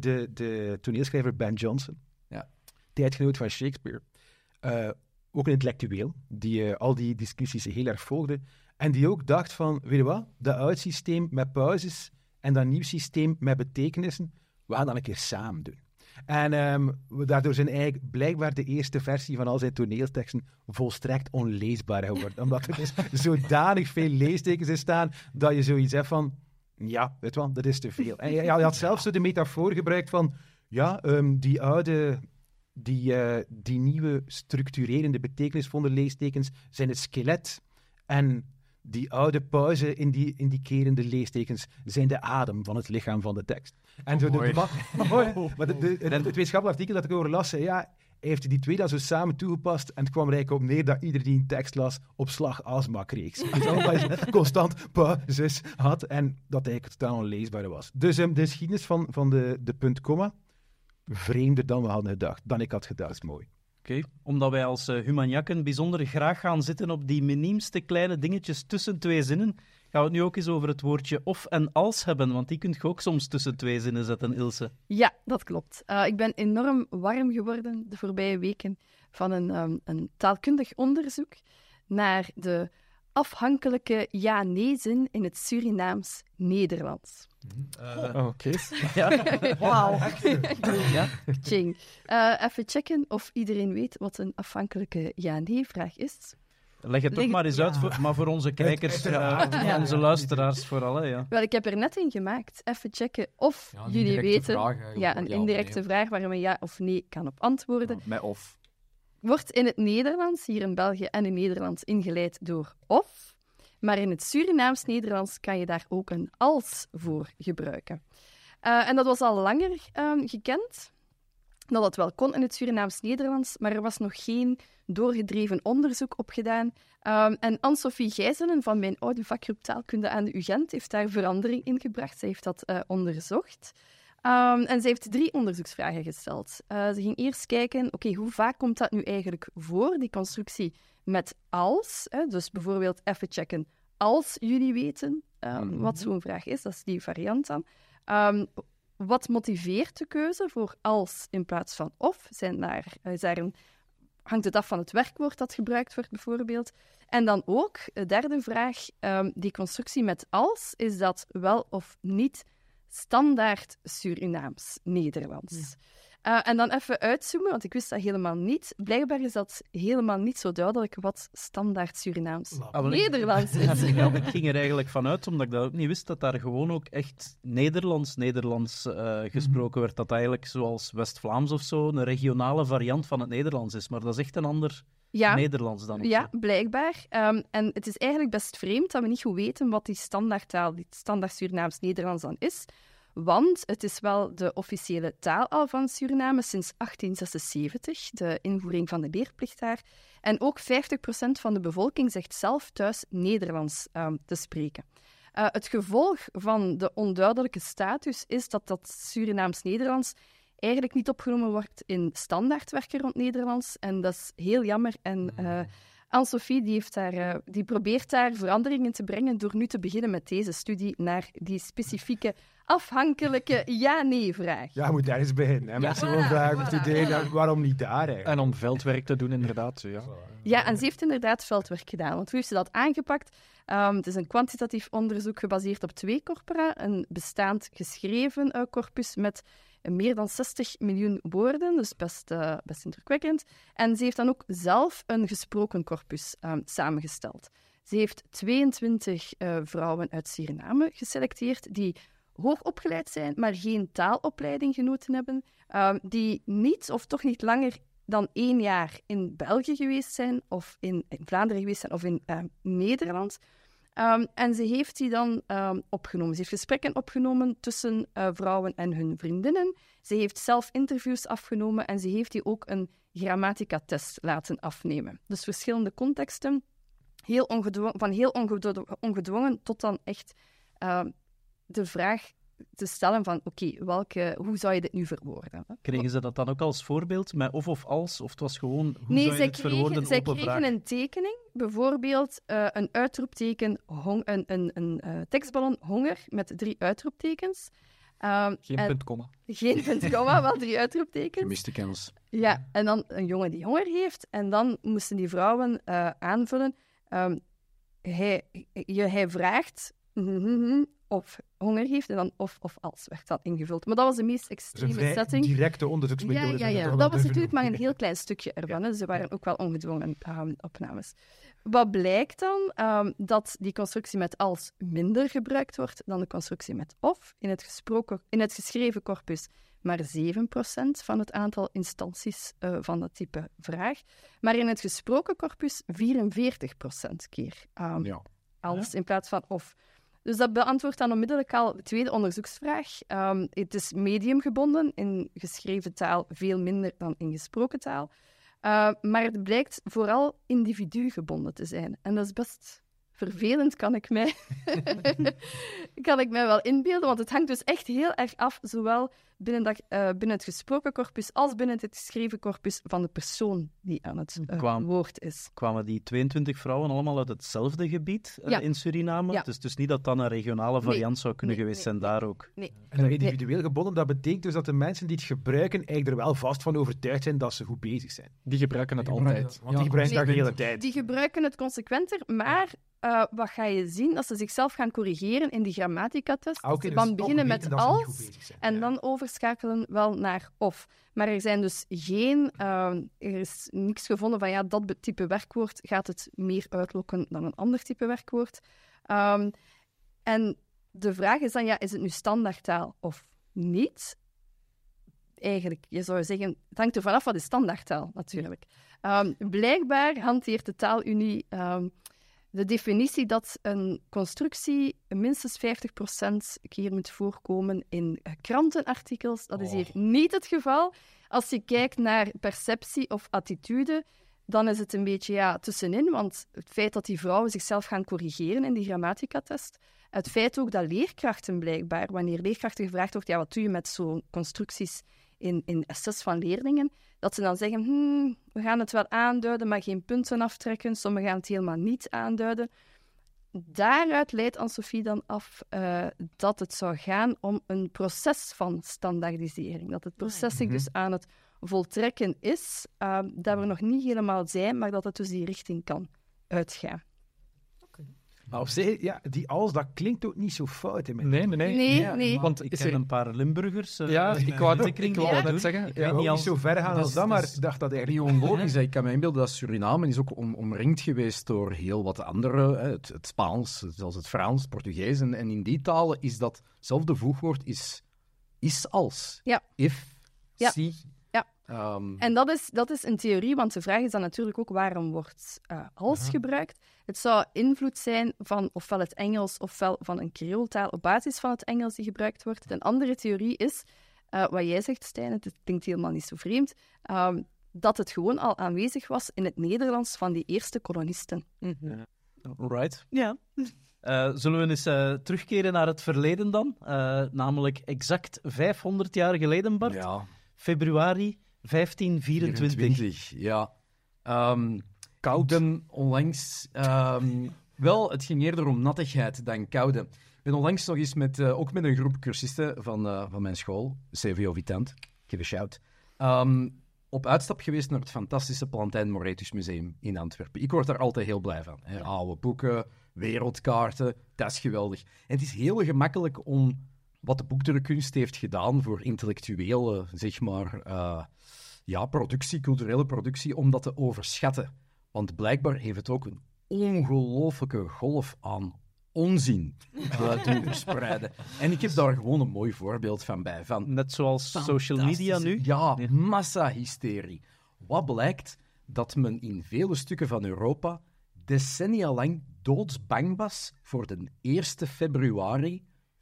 de toneelschrijver Ben Jonson. Ja. Tijdgenoot van Shakespeare. Ook een intellectueel, die al die discussies heel erg volgde. En die ook dacht van, weet je wat, dat oud systeem met pauzes en dat nieuw systeem met betekenissen, we gaan dat een keer samen doen. En daardoor zijn eigenlijk blijkbaar de eerste versie van al zijn toneelteksten volstrekt onleesbaar geworden. Omdat er dus zodanig veel leestekens in staan, dat je zoiets hebt van, ja, weet je wel, dat is te veel. En je had zelfs zo de metafoor gebruikt van, ja, die oude... Die nieuwe structurerende betekenisvolle leestekens zijn het skelet. En die oude pauze indikerende leestekens zijn de adem van het lichaam van de tekst. En zo mooi. Maar het wetenschappelijk artikel dat ik over las, zei, ja, hij heeft die twee dan zo samen toegepast en het kwam er eigenlijk op neer dat ieder die een tekst las op slag astma kreeg. Omdat je constant pauzes had en dat eigenlijk totaal onleesbaar was. Dus de geschiedenis van de punt-komma, vreemder dan we hadden gedacht. Dan ik had gedacht, mooi. Oké. Omdat wij als humaniakken bijzonder graag gaan zitten op die miniemste kleine dingetjes tussen twee zinnen, gaan we het nu ook eens over het woordje of en als hebben, want die kun je ook soms tussen twee zinnen zetten, Ilse. Ja, dat klopt. Ik ben enorm warm geworden de voorbije weken van een taalkundig onderzoek naar de afhankelijke ja-nee-zin in het Surinaams-Nederlands. Oké. Ja. Wauw. Ja. Tjing. Even checken of iedereen weet wat een afhankelijke ja-nee-vraag is. Leg het toch maar eens uit, maar voor onze kijkers, onze luisteraars vooral. Hè, ja. Wel, ik heb er net een gemaakt. Even checken of Ja, een jullie indirecte weten... vraag, hè, ja, gewoon een ja of indirecte nee. vraag waar men ja of nee kan op antwoorden. Met of. Wordt in het Nederlands, hier in België en in Nederland, ingeleid door of. Maar in het Surinaams-Nederlands kan je daar ook een als voor gebruiken. En dat was al langer gekend, dat het wel kon in het Surinaams-Nederlands, maar er was nog geen doorgedreven onderzoek op gedaan. En Anne-Sophie Gijzelen van mijn oude vakgroep Taalkunde aan de UGent heeft daar verandering in gebracht. Zij heeft dat onderzocht. En ze heeft 3 onderzoeksvragen gesteld. Ze ging eerst kijken, oké, hoe vaak komt dat nu eigenlijk voor, die constructie met als? Dus bijvoorbeeld even checken, als jullie weten wat zo'n vraag is, dat is die variant dan. Wat motiveert de keuze voor als in plaats van of? Hangt het af van het werkwoord dat gebruikt wordt, bijvoorbeeld? En dan ook, de derde vraag, die constructie met als, is dat wel of niet standaard Surinaams-Nederlands? En dan even uitzoomen, want ik wist dat helemaal niet. Blijkbaar is dat helemaal niet zo duidelijk wat standaard Surinaams-Nederlands is. Ik ging er eigenlijk vanuit, omdat ik dat ook niet wist, dat daar gewoon ook echt Nederlands gesproken werd. Dat eigenlijk zoals West-Vlaams of zo een regionale variant van het Nederlands is. Maar dat is echt een ander Nederlands dan. Ja, blijkbaar. En het is eigenlijk best vreemd dat we niet goed weten wat die standaardtaal, die standaard Surinaams-Nederlands dan is. Want het is wel de officiële taal al van Suriname sinds 1876, de invoering van de leerplicht daar. En ook 50% van de bevolking zegt zelf thuis Nederlands te spreken. Het gevolg van de onduidelijke status is dat Surinaams-Nederlands eigenlijk niet opgenomen wordt in standaardwerken rond Nederlands. En dat is heel jammer. En Anne-Sophie die probeert daar veranderingen te brengen door nu te beginnen met deze studie naar die specifieke afhankelijke ja-nee-vraag. Ja, je moet daar eens beginnen. En mensen gewoon vragen, studeren, waarom niet daar eigenlijk? En om veldwerk te doen, inderdaad. Ja. Ja, en ze heeft inderdaad veldwerk gedaan. Want hoe heeft ze dat aangepakt? Het is een kwantitatief onderzoek gebaseerd op 2 corpora. Een bestaand geschreven corpus met meer dan 60 miljoen woorden, dus best indrukwekkend. En ze heeft dan ook zelf een gesproken corpus samengesteld. Ze heeft 22 vrouwen uit Suriname geselecteerd die hoog opgeleid zijn, maar geen taalopleiding genoten hebben, die niet of toch niet langer dan 1 jaar in België geweest zijn, of in Vlaanderen geweest zijn, of in Nederland. En ze heeft die dan opgenomen. Ze heeft gesprekken opgenomen tussen vrouwen en hun vriendinnen. Ze heeft zelf interviews afgenomen en ze heeft die ook een grammatica-test laten afnemen. Dus verschillende contexten, van heel ongedwongen tot dan echt de vraag te stellen van oké, hoe zou je dit nu verwoorden? Kregen ze dat dan ook als voorbeeld, met of als? Of het was gewoon, hoe zou je het verwoorden? Zij kregen een tekening, bijvoorbeeld een uitroepteken, een tekstballon honger met 3 uitroeptekens. Geen punt, komma. Geen punt, komma, wel 3 uitroeptekens. Gemiste kennis. Ja, en dan een jongen die honger heeft. En dan moesten die vrouwen aanvullen, hij vraagt of honger heeft en dan of als werd dat ingevuld. Maar dat was de meest Dat is een extreme vrij setting. directe onderzoeksmethode. Ja. Dat was natuurlijk maar een heel klein stukje ervan. Hè. Ze waren ook wel ongedwongen opnames. Wat blijkt dan? Dat die constructie met als minder gebruikt wordt dan de constructie met of. In het geschreven corpus maar 7% van het aantal instanties van dat type vraag. Maar in het gesproken corpus 44% keer als in plaats van of. Dus dat beantwoordt dan onmiddellijk al de tweede onderzoeksvraag. Het is mediumgebonden, in geschreven taal veel minder dan in gesproken taal. Maar het blijkt vooral individu-gebonden te zijn. En dat is best vervelend, kan ik mij wel inbeelden. Want het hangt dus echt heel erg af, zowel binnen het gesproken corpus als binnen het geschreven corpus van de persoon die aan het woord is. Kwamen die 22 vrouwen allemaal uit hetzelfde gebied in Suriname? Ja. Het is dus niet dat dat een regionale variant zou kunnen geweest zijn daar ook. Nee. En dat individueel gebonden, dat betekent dus dat de mensen die het gebruiken eigenlijk er wel vast van overtuigd zijn dat ze goed bezig zijn. Die gebruiken het altijd. Want die gebruiken dat de hele tijd. Die gebruiken het consequenter, maar wat ga je zien? Dat ze zichzelf gaan corrigeren in die grammatica-test. Dus Dan beginnen met als en ja. dan overschakelen wel naar of. Maar er zijn dus er is niks gevonden van dat type werkwoord gaat het meer uitlokken dan een ander type werkwoord. En de vraag is dan, is het nu standaardtaal of niet? Eigenlijk, je zou zeggen, het hangt er vanaf wat is standaardtaal, natuurlijk. Blijkbaar hanteert de taalunie de definitie dat een constructie minstens 50% keer moet voorkomen in krantenartikels. Dat is hier niet het geval. Als je kijkt naar perceptie of attitude, dan is het een beetje tussenin, want het feit dat die vrouwen zichzelf gaan corrigeren in die grammatica-test, het feit ook dat leerkrachten blijkbaar, wanneer leerkrachten gevraagd wordt, wat doe je met zo'n constructies in assess van leerlingen, dat ze dan zeggen, we gaan het wel aanduiden, maar geen punten aftrekken. Sommigen gaan het helemaal niet aanduiden. Daaruit leidt Anne-Sophie dan af dat het zou gaan om een proces van standaardisering. Dat het proces zich dus aan het voltrekken is, dat we nog niet helemaal zijn, maar dat het dus die richting kan uitgaan. Maar op zich, die als, dat klinkt ook niet zo fout. Nee. Want ik ken een paar Limburgers. Ik wou het net zeggen. Ik weet niet zo ver gaan als dat, maar ik dacht dat eigenlijk niet onlogisch. Ik kan me inbeelden dat Suriname is ook omringd geweest door heel wat andere, het Spaans, zoals het Frans, het Portugees. En in die talen is datzelfde voegwoord is als. Ja. If, si. Ja. En dat is een theorie, want de vraag is dan natuurlijk ook waarom wordt als gebruikt. Het zou invloed zijn van ofwel het Engels ofwel van een Creooltaal op basis van het Engels die gebruikt wordt. Een andere theorie is, wat jij zegt, Stijn, het klinkt helemaal niet zo vreemd, dat het gewoon al aanwezig was in het Nederlands van die eerste kolonisten. Right. Ja. Zullen we eens terugkeren naar het verleden dan? Namelijk exact 500 jaar geleden, Bart. Ja. Februari 1524. Ja. Koude onlangs... wel, het ging eerder om nattigheid dan koude. Ik ben onlangs nog eens ook met een groep cursisten van mijn school, CVO Vitant, give a shout, op uitstap geweest naar het fantastische Plantijn Moretus Museum in Antwerpen. Ik word daar altijd heel blij van. Hè. Oude boeken, wereldkaarten, dat is geweldig. En het is heel gemakkelijk om wat de boekdrukkunst heeft gedaan voor intellectuele, zeg maar, culturele productie, om dat te overschatten. Want blijkbaar heeft het ook een ongelooflijke golf aan onzin doen verspreiden. En ik heb daar gewoon een mooi voorbeeld van bij. Net zoals social media nu? Ja, massahysterie. Wat blijkt? Dat men in vele stukken van Europa decennia lang doodsbang was voor de 1 februari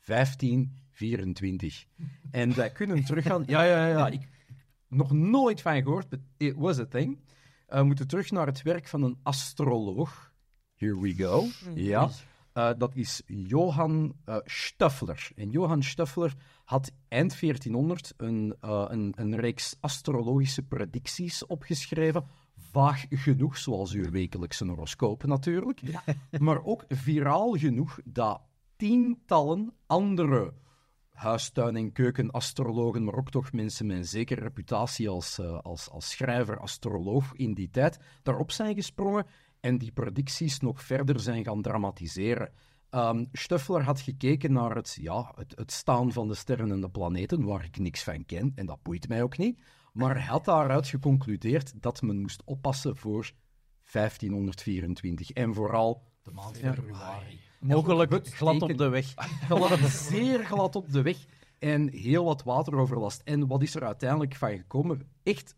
1524. En wij kunnen teruggaan... Ja. Ik nog nooit van gehoord, but it was a thing. We moeten terug naar het werk van een astroloog. Here we go. Ja. Dat is Johann Stoeffler. En Johann Stoeffler had eind 1400 een reeks astrologische predicties opgeschreven. Vaag genoeg, zoals uw wekelijkse horoscoop natuurlijk. Ja. Maar ook viraal genoeg dat tientallen andere huistuin- en keukenastrologen, maar ook toch mensen met een zekere reputatie als schrijver, astroloog in die tijd, daarop zijn gesprongen en die predicties nog verder zijn gaan dramatiseren. Stoeffler had gekeken naar het staan van de sterren en de planeten, waar ik niks van ken, en dat boeit mij ook niet. Maar hij had daaruit geconcludeerd dat men moest oppassen voor 1524 en vooral de maand februari. Mogelijk glad op de weg. Zeer glad op de weg en heel wat wateroverlast. En wat is er uiteindelijk van gekomen? Echt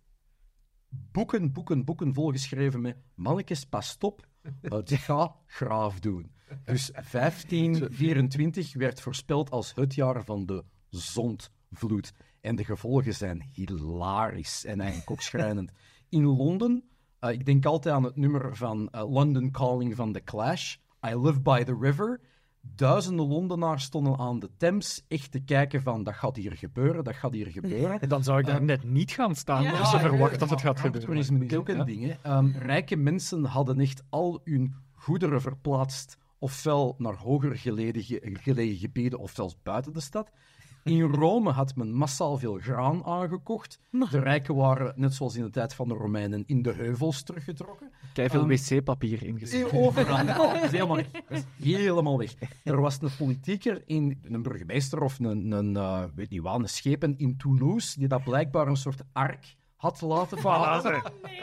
boeken volgeschreven met mannetjes, pas op, het gaat graaf doen. Dus 1524 werd voorspeld als het jaar van de zondvloed. En de gevolgen zijn hilarisch en eigenlijk ook schrijnend. In Londen, ik denk altijd aan het nummer van London Calling van The Clash, I Live by the River. Duizenden Londenaars stonden aan de Thames echt te kijken van dat gaat hier gebeuren, dat gaat hier gebeuren. En dan zou ik daar net niet gaan staan als ze verwacht dat het gaat gebeuren. Toerisme is ook een ding. Hè. Rijke mensen hadden echt al hun goederen verplaatst, ofwel naar hoger gelegen gebieden, of zelfs buiten de stad. In Rome had men massaal veel graan aangekocht. De rijken waren, net zoals in de tijd van de Romeinen, in de heuvels teruggetrokken. Veel wc-papier ingezet. Overal. Dat is helemaal weg. Dat is helemaal weg. Er was een politieker, een burgemeester of weet niet wat, een schepen in Toulouse, die dat blijkbaar een soort ark had laten varen.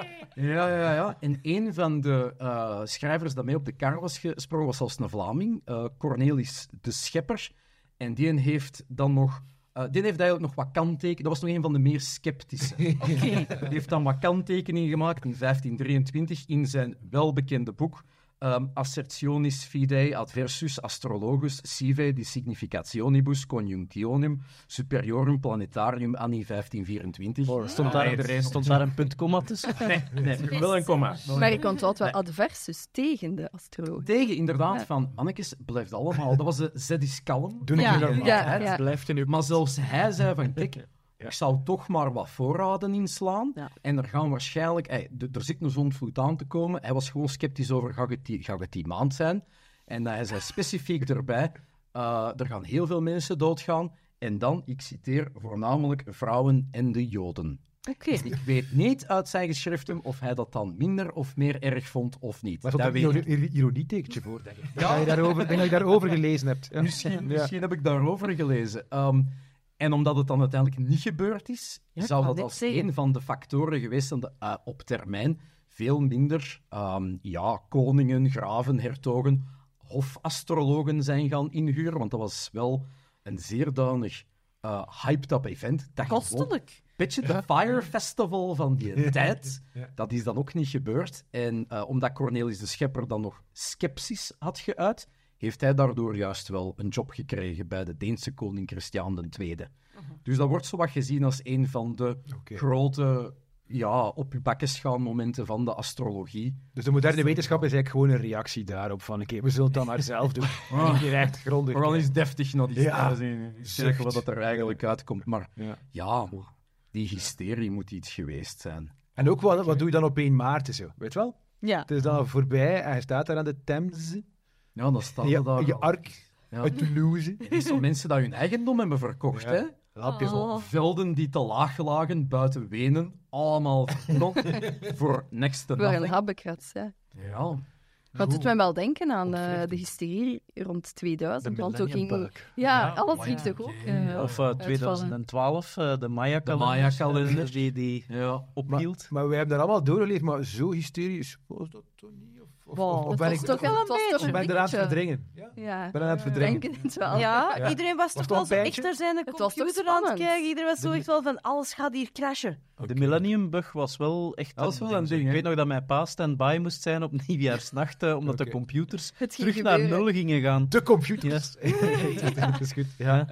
Ja. En een van de schrijvers dat mee op de kar was gesprongen was zelfs een Vlaming, Cornelis de Schepper. En die heeft dan nog... die heeft eigenlijk nog wat kanttekeningen... Dat was nog een van de meer sceptische. Die heeft dan wat kanttekeningen gemaakt in 1523 in zijn welbekende boek Assertionis Fidei Adversus Astrologus Sive di Significationibus Conjunctionem Superiorum Planetarium Anni 1524. Stond daar een punt komma tussen? Nee, wel een komma. Maar ik onthoud wel adversus tegen de astroloog. Tegen, inderdaad, van mannetjes, blijft allemaal. Dat was de Zedis Kalm. Doe ik nog Ja. Het blijft in uw... Maar zelfs hij zei van, kijk, ik zou toch maar wat voorraden inslaan. Ja. En er gaan waarschijnlijk... er zit een zondvloed aan te komen. Hij was gewoon sceptisch over, gaat het die maand zijn? En hij zei specifiek erbij, er gaan heel veel mensen doodgaan. En dan, ik citeer, voornamelijk vrouwen en de Joden. Oké. Ik weet niet uit zijn geschriften of hij dat dan minder of meer erg vond of niet. Maar Dat dat weet ik. een ironietekentje voor, denk ik. Ja. Ik denk dat je daarover gelezen hebt. Ja. Misschien heb ik daarover gelezen. En omdat het dan uiteindelijk niet gebeurd is, Ja, zou ik dat wou als net zeggen. een van de factoren geweest zijn op termijn veel minder koningen, graven, hertogen, hofastrologen zijn gaan inhuren. Want dat was wel een zeer duidelijk hyped-up event. Dat gewoon Kostelijk. beetje de Fire Festival van die tijd. Ja. Dat is dan ook niet gebeurd. En omdat Cornelis de Schepper dan nog sceptisch had geuit, heeft hij daardoor juist wel een job gekregen bij de Deense koning Christiaan II. Dus dat wordt zo wat gezien als een van de grote op je bakkes gaan momenten van de astrologie. Dus de moderne wetenschap is eigenlijk gewoon een reactie daarop van oké, we zullen het dan maar zelf doen. Niet echt grondig. We gaan eens deftig naar die Ja. sterren zien. Kijken wat er eigenlijk uitkomt. Maar Ja. die hysterie moet iets geweest zijn. En ook wat doe je dan op 1 maart en zo? Weet je wel? Ja. Het is dan voorbij en hij staat daar aan de Thames. Ja, dan staat er Je daar... ark Ja. uit Toulouse. Er zijn mensen die hun eigendom hebben verkocht, Ja. hè? Lapjes op. Oh. Velden die te laag lagen buiten Wenen, allemaal verkocht voor next to Voor een nothing. habbekrats, ja. Ja. Dat doet mij wel denken aan de hysterie rond 2000. Want toen ging... Ja, alles ging toch ook Of uitvallen. 2012, de Maya-kalender. Maya-kalender. Die Ja. ophield. Maar we hebben daar allemaal doorgeleefd, maar zo hysterisch was dat toch niet? Of Dat ben was ik toch wel een beetje. ben ik eraan het verdringen? Ja, ben aan het verdringen. denk het wel. Ja, iedereen was toch het wel wel zo een echt pijntje? naar zijn Het was toch computer aan het spannend? kijken. Iedereen was zo echt wel van, alles gaat hier crashen. De Millennium-bug was wel echt Dat was wel een ding, Ik hè? weet nog dat mijn pa stand-by moest zijn op nieuwjaarsnacht, omdat de Oké. computers Het ging terug naar gebeuren. 0 gingen gaan. De computers. Dat is goed. Ja.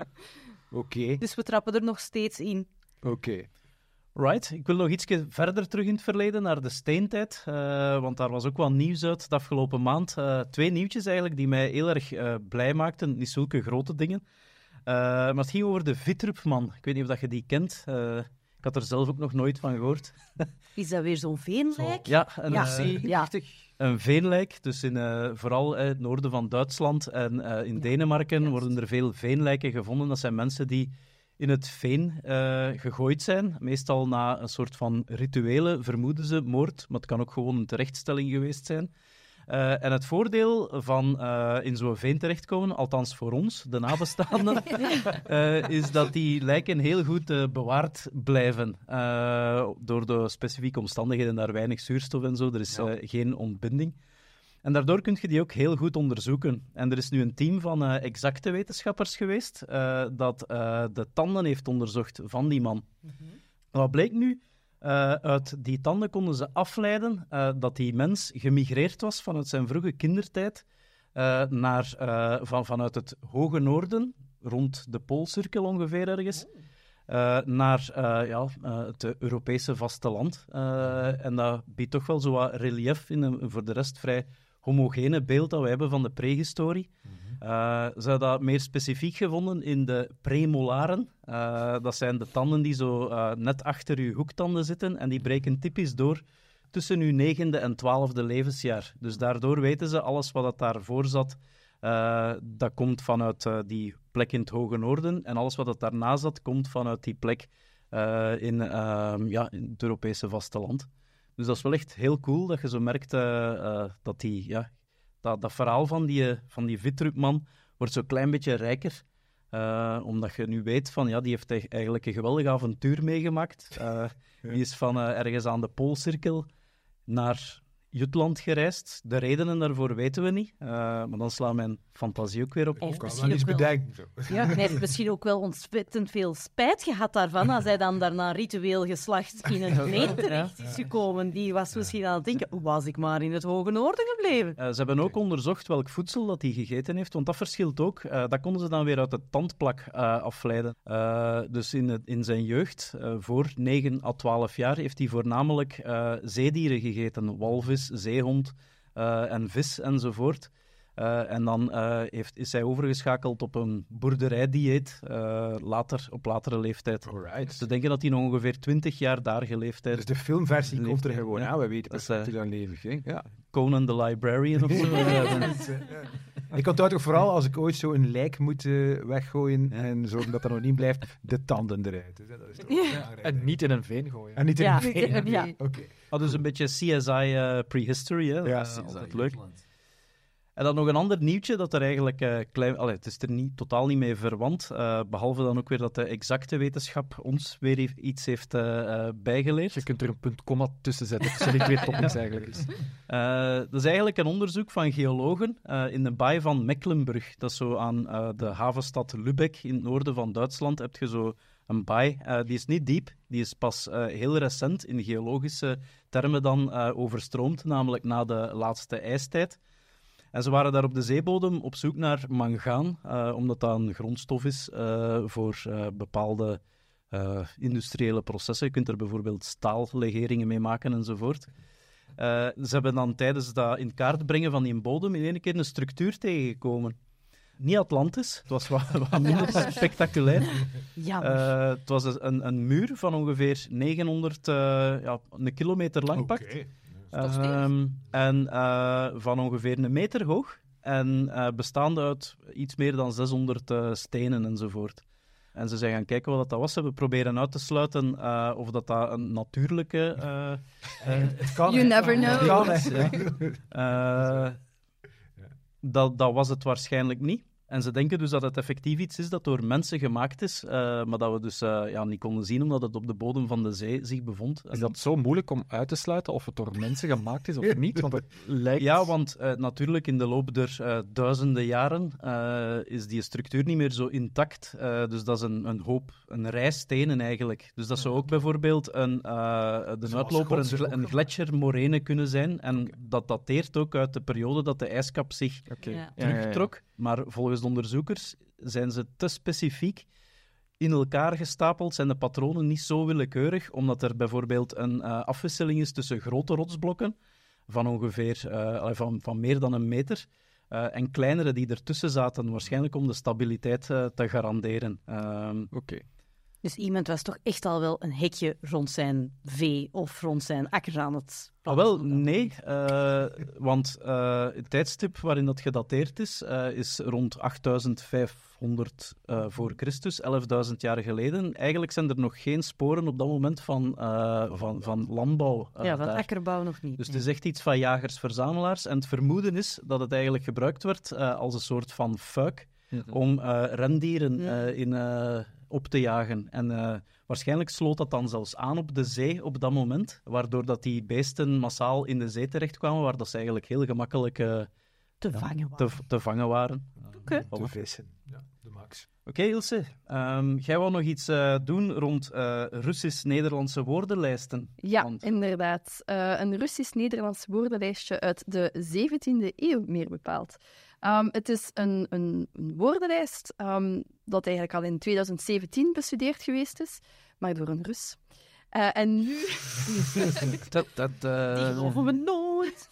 Oké. Dus we trappen er nog steeds in. Oké. Right. Ik wil nog iets verder terug in het verleden, naar de steentijd. Want daar was ook wel nieuws uit de afgelopen maand. 2 nieuwtjes eigenlijk, die mij heel erg blij maakten. Niet zulke grote dingen. Maar het ging over de Vitrupman. Ik weet niet of dat je die kent. Ik had er zelf ook nog nooit van gehoord. Is dat weer zo'n veenlijk? Ja, Ja. een veenlijk. Dus vooral in het noorden van Duitsland en in Denemarken worden er veel veenlijken gevonden. Dat zijn mensen die in het veen gegooid zijn. Meestal na een soort van rituele, vermoeden ze, moord. Maar het kan ook gewoon een terechtstelling geweest zijn. En het voordeel van in zo'n veen terechtkomen, althans voor ons, de nabestaanden, is dat die lijken heel goed bewaard blijven. Door de specifieke omstandigheden, daar weinig zuurstof en zo, er is geen ontbinding. En daardoor kun je die ook heel goed onderzoeken. En er is nu een team van exacte wetenschappers geweest dat de tanden heeft onderzocht van die man. Wat bleek nu? Uit die tanden konden ze afleiden dat die mens gemigreerd was vanuit zijn vroege kindertijd vanuit het hoge noorden, rond de Poolcirkel ongeveer ergens, naar het Europese vasteland. En dat biedt toch wel zo wat relief in een voor de rest vrij homogene beeld dat we hebben van de prehistorie. Ze hebben dat meer specifiek gevonden in de premolaren. Dat zijn de tanden die zo net achter uw hoektanden zitten en die breken typisch door tussen uw 9e en 12e levensjaar. Dus daardoor weten ze, alles wat daarvoor zat, dat komt vanuit die plek in het Hoge Noorden en alles wat daarna zat, komt vanuit die plek in het Europese vasteland. Dus dat is wel echt heel cool dat je zo merkt dat verhaal van die Wittrup-man wordt zo'n klein beetje rijker. Omdat je nu weet van, die heeft eigenlijk een geweldig avontuur meegemaakt. Die is van ergens aan de Poolcirkel naar Jutland gereisd. De redenen daarvoor weten we niet. Maar dan slaat mijn fantasie ook weer op. Of kan wel iets bedenken. Zo. Ja, hij heeft misschien ook wel ontzettend veel spijt gehad daarvan, als hij dan daarna ritueel geslacht in een veen terecht is gekomen. Die was misschien aan het denken, hoe was ik maar in het Hoge Noorden gebleven? Ze hebben ook onderzocht welk voedsel dat hij gegeten heeft, want dat verschilt ook. Dat konden ze dan weer uit het tandplak afleiden. Dus in zijn jeugd, voor 9 à 12 jaar, heeft hij voornamelijk zeedieren gegeten. Walvis, zeehond en vis enzovoort. En dan is hij overgeschakeld op een boerderijdieet op latere leeftijd. Alright. Ze denken dat hij nog ongeveer 20 jaar daar geleefd heeft. Dus de filmversie komt er gewoon aan. We weten Dat is, precies hoe lang leven ging. Ja. Conan the Librarian of zo. Ik onthoud ook vooral als ik ooit zo een lijk moet weggooien en zorgen dat er nog niet blijft, de tanden eruit. Dus dat is toch belangrijk. En niet in een veen gooien. En niet in een veen. Ja. Oké. Dus een beetje CSI prehistory, hè? Ja, Dat is altijd leuk. En dan nog een ander nieuwtje dat er eigenlijk het is er totaal niet mee verwant, behalve dan ook weer dat de exacte wetenschap ons weer iets heeft bijgeleerd. Je kunt er een punt komma tussen zetten, tussen die twee topics eigenlijk. Dus. Dat is eigenlijk een onderzoek van geologen in de baai van Mecklenburg. Dat is zo aan de havenstad Lübeck in het noorden van Duitsland. Heb je zo een baai. Die is niet diep, die is pas heel recent in geologische termen dan overstroomd, namelijk na de laatste ijstijd. En ze waren daar op de zeebodem op zoek naar mangaan, omdat dat een grondstof is voor bepaalde industriële processen. Je kunt er bijvoorbeeld staallegeringen mee maken enzovoort. Ze hebben dan tijdens dat in kaart brengen van die bodem in één keer een structuur tegengekomen. Niet Atlantis, het was wat minder spectaculair. Het was een muur van ongeveer 900, een kilometer lang pakt. En van ongeveer 1 meter hoog. En bestaande uit iets meer dan 600 stenen enzovoort. En ze zijn gaan kijken wat dat was. Ze hebben proberen uit te sluiten of dat een natuurlijke... Het kan. You never know. Het kan, Dat was het waarschijnlijk niet. En ze denken dus dat het effectief iets is dat door mensen gemaakt is, maar dat we dus niet konden zien omdat het op de bodem van de zee zich bevond. Is dat zo moeilijk om uit te sluiten of het door mensen gemaakt is of niet? Want het lijkt... Ja, want natuurlijk in de loop der duizenden jaren is die structuur niet meer zo intact. Dus dat is een rij stenen eigenlijk. Dus dat zou ook bijvoorbeeld de uitloper een gletsjermorene kunnen zijn. En dat dateert ook uit de periode dat de ijskap zich terugtrok. Maar volgens de onderzoekers zijn ze te specifiek in elkaar gestapeld, zijn de patronen niet zo willekeurig, omdat er bijvoorbeeld een afwisseling is tussen grote rotsblokken van ongeveer van meer dan 1 meter en kleinere die ertussen zaten, waarschijnlijk om de stabiliteit te garanderen. Oké. Dus iemand was toch echt al wel een hekje rond zijn vee of rond zijn akker aan het... Wel, nee. Want het tijdstip waarin dat gedateerd is rond 8500 voor Christus, 11.000 jaar geleden. Eigenlijk zijn er nog geen sporen op dat moment van landbouw. van daar. akkerbouw nog niet. Dus het is echt iets van jagers-verzamelaars. En het vermoeden is dat het eigenlijk gebruikt werd als een soort van fuik om rendieren op te jagen. En waarschijnlijk sloot dat dan zelfs aan op de zee op dat moment, waardoor dat die beesten massaal in de zee terechtkwamen, waar dat ze eigenlijk heel gemakkelijk te vangen waren. Oké. Te vissen. Ja, de max. Oké, Ilse. Jij wou nog iets doen rond Russisch-Nederlandse woordenlijsten? Ja, Want- inderdaad. Een Russisch-Nederlands woordenlijstje uit de 17e eeuw, meer bepaald. Het is een woordenlijst dat eigenlijk al in 2017 bestudeerd geweest is, maar door een Rus. En nu... Die geloven we nooit.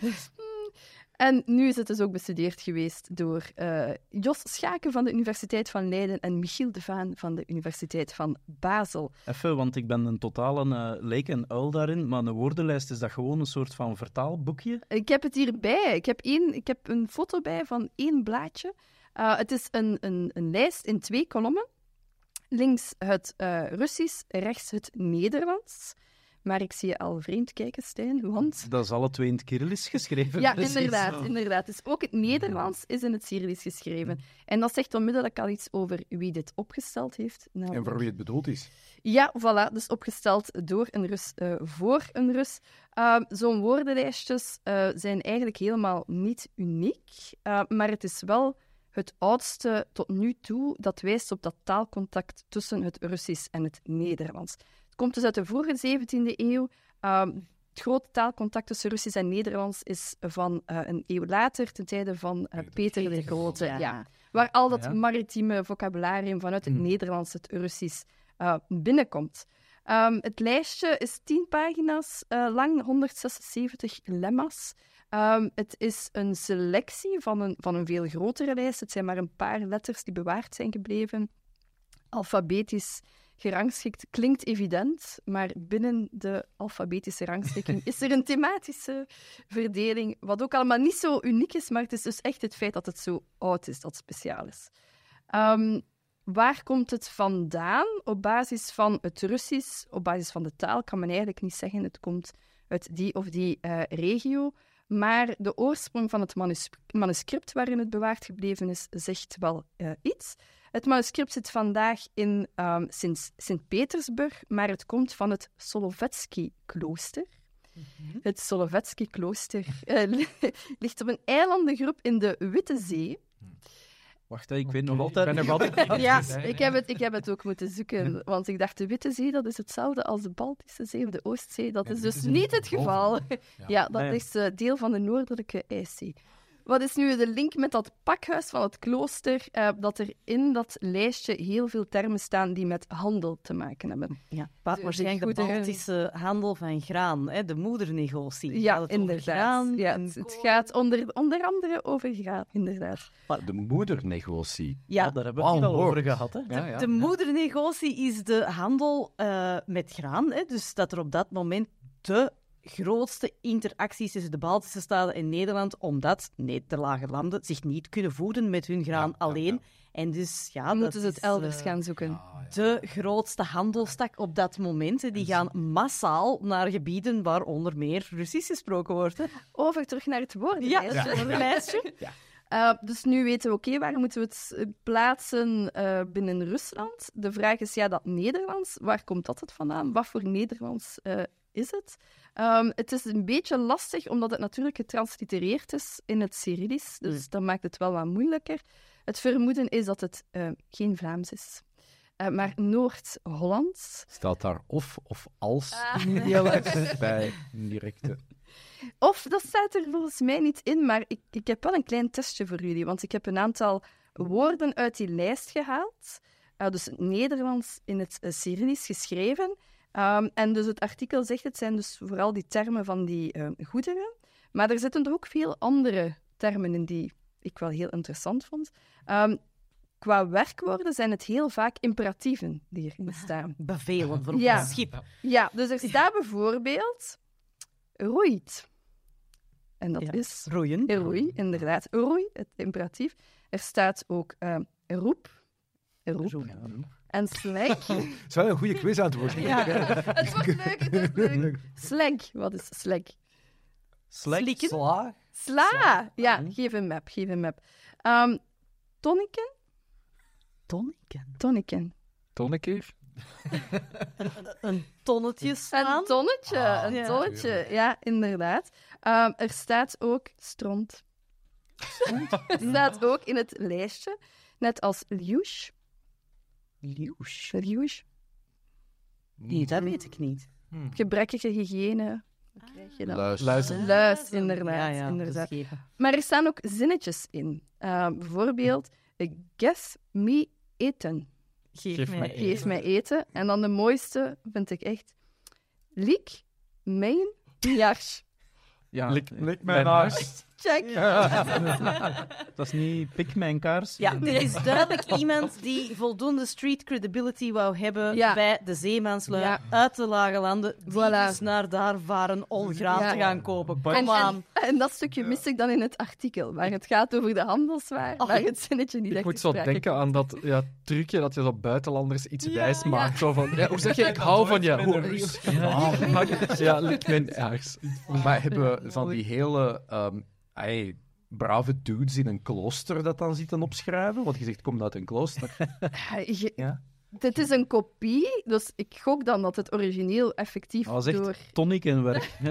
En nu is het dus ook bestudeerd geweest door Jos Schaken van de Universiteit van Leiden en Michiel de Vaan van de Universiteit van Basel. Even, want ik ben een totale leek en uil daarin, maar een woordenlijst, is dat gewoon een soort van vertaalboekje? Ik heb het hierbij. Ik heb een foto bij van 1 blaadje. Het is een lijst in 2 kolommen. Links het Russisch, rechts het Nederlands. Maar ik zie je al vreemd kijken, Stijn, want... Dat is alle 2 in het Kyrillisch geschreven. Ja, precies. inderdaad. Dus ook het Nederlands is in het Cyrillisch geschreven. En dat zegt onmiddellijk al iets over wie dit opgesteld heeft. En voor wie het bedoeld is. Ja, voilà. Dus opgesteld door een Rus, voor een Rus. Zo'n woordenlijstjes zijn eigenlijk helemaal niet uniek. Maar het is wel het oudste tot nu toe dat wijst op dat taalcontact tussen het Russisch en het Nederlands. Het komt dus uit de vroege 17e eeuw. Het grote taalcontact tussen Russisch en Nederlands is van een eeuw later, ten tijde van Peter de Grote. Ja. Waar al dat maritieme vocabularium vanuit het Nederlands, het Russisch, binnenkomt. Het lijstje is 10 pagina's lang, 176 lemma's. Het is een selectie van een veel grotere lijst. Het zijn maar een paar letters die bewaard zijn gebleven. Alfabetisch gerangschikt klinkt evident, maar binnen de alfabetische rangschikking is er een thematische verdeling, wat ook allemaal niet zo uniek is, maar het is dus echt het feit dat het zo oud is dat speciaal is. Waar komt het vandaan? Op basis van het Russisch, op basis van de taal, kan men eigenlijk niet zeggen het komt uit die of die regio. Maar de oorsprong van het manuscript waarin het bewaard gebleven is, zegt wel iets. Het manuscript zit vandaag in Sint-Petersburg, maar het komt van het Solovetsky-klooster. Het Solovetsky-klooster ligt op een eilandengroep in de Witte Zee. Wacht, ik weet nog altijd... Ik ben er wel... Ja, ik heb het ook moeten zoeken, want ik dacht de Witte Zee, dat is hetzelfde als de Baltische Zee of de Oostzee. Dat is dus niet het geval. Ja, dat is deel van de Noordelijke IJszee. Wat is nu de link met dat pakhuis van het klooster? Dat er in dat lijstje heel veel termen staan die met handel te maken hebben. Ja, waarschijnlijk de Baltische handel van graan, hè, de moedernegotie. Ja, Gaat het over inderdaad. graan, Ja, en het gaat onder andere over graan, inderdaad. Maar de moedernegotie. Ja, daar hebben we het al over gehad, hè? Ja, ja. de moedernegotie is de handel met graan. Hè, dus dat er op dat moment de grootste interacties tussen de Baltische staten en Nederland, omdat de lage landen zich niet kunnen voeden met hun graan alleen. En dus, ja, Dan dat moeten ze het is, elders gaan zoeken. de grootste handelstak op dat moment. Hè. Die gaan massaal naar gebieden waar onder meer Russisch gesproken wordt. Hè. Over terug naar het woordenlijstje. Dus nu weten we, oké, waar moeten we het plaatsen binnen Rusland? De vraag is, ja, dat Nederlands, waar komt dat vandaan? Wat voor Nederlands is het? Het is een beetje lastig, omdat het natuurlijk getranslitereerd is in het Cyrillisch. Dus dat maakt het wel wat moeilijker. Het vermoeden is dat het geen Vlaams is, maar Noord-Hollands. Staat daar of als in die dialect bij directe... Of, dat staat er volgens mij niet in, maar ik heb wel een klein testje voor jullie, want ik heb een aantal woorden uit die lijst gehaald. Dus het Nederlands in het Cyrillisch geschreven. En dus het artikel zegt, het zijn dus vooral die termen van die goederen. Maar er zitten er ook veel andere termen in die ik wel heel interessant vond. qua werkwoorden zijn het heel vaak imperatieven die erin staan. Bevelen voor op Ja. een schip. Ja, dus er staat bijvoorbeeld roeit. En dat Ja. is Roeien. roei, inderdaad. Roei, het imperatief. Er staat ook roep. Roep. En slag. Het is wel een goede quiz aan het worden. Ja. Het wordt leuk, het wordt leuk. Slag, wat is slag? Slikken. Sla. Sla. Ja, geef een map. Toniken? Toniken. Toniken. Toon een keer. Een tonnetje slaan. Een tonnetje, Ja. tonnetje. Ja, inderdaad. Er staat ook stront. Het staat ook in het lijstje, net als liouche. Liouche. Nee, dat weet ik niet. Gebrekkige hygiëne. Wat krijg je dan? Luister. Luis, inderdaad. Ja, ja, inderdaad. beschreven. Maar er staan ook zinnetjes in. Bijvoorbeeld, geef me eten. Geef mij Geef mij eten. En dan de mooiste vind ik echt. Lik mijn jars. Ja, Lik mijn hart. Check. dat is niet pik mijn kaars. Ja, er is duidelijk iemand die voldoende street credibility wou hebben Ja. bij de zeemanslui Ja. uit de lage landen, die Voilà. dus naar daar varen om graan Ja. te gaan kopen. Kom En, aan. en dat stukje mis ik dan in het artikel, waar het gaat over de handelswaar, maar het zinnetje niet Ik echt moet ter zo sprake denken aan dat trucje dat je zo buitenlanders iets wijs ja. maakt. Zo van, ja, hoe zeg je, ik hou van je. Ja, lik mijn hart. Maar hebben we van die hele brave dudes in een klooster dat dan zitten opschrijven? Want je zegt, kom uit een klooster. Ja. Dit is een kopie, dus ik gok dan dat het origineel effectief Dat was echt door... tonic in werk. hè.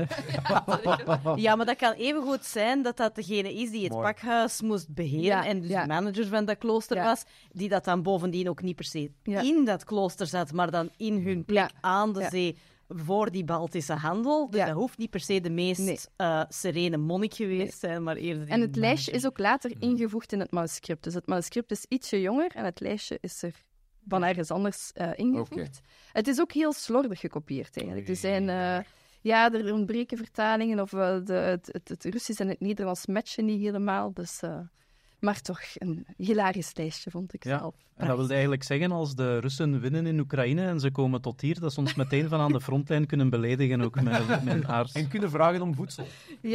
Ja, maar dat kan evengoed zijn dat dat degene is die het Mooi. pakhuis moest beheren Ja, en dus ja. de manager van dat klooster Ja. was, die dat dan bovendien ook niet per se Ja. in dat klooster zat, maar dan in hun plek Ja. aan de Ja. zee voor die Baltische handel. Dus Ja. dat hoeft niet per se de meest Nee. serene monnik geweest zijn, maar eerder... En het lijstje is ook later ingevoegd in het manuscript. Dus het manuscript is ietsje jonger en het lijstje is er van ergens anders ingevoegd. Oké. Het is ook heel slordig gekopieerd, eigenlijk. Er zijn... er ontbreken vertalingen of het Russisch en het Nederlands matchen niet helemaal. Dus, maar toch een hilarisch lijstje, vond ik Ja. zelf. En dat wil eigenlijk zeggen, als de Russen winnen in Oekraïne en ze komen tot hier, dat ze ons meteen van aan de frontlijn kunnen beledigen, ook met een aard. En kunnen vragen om voedsel.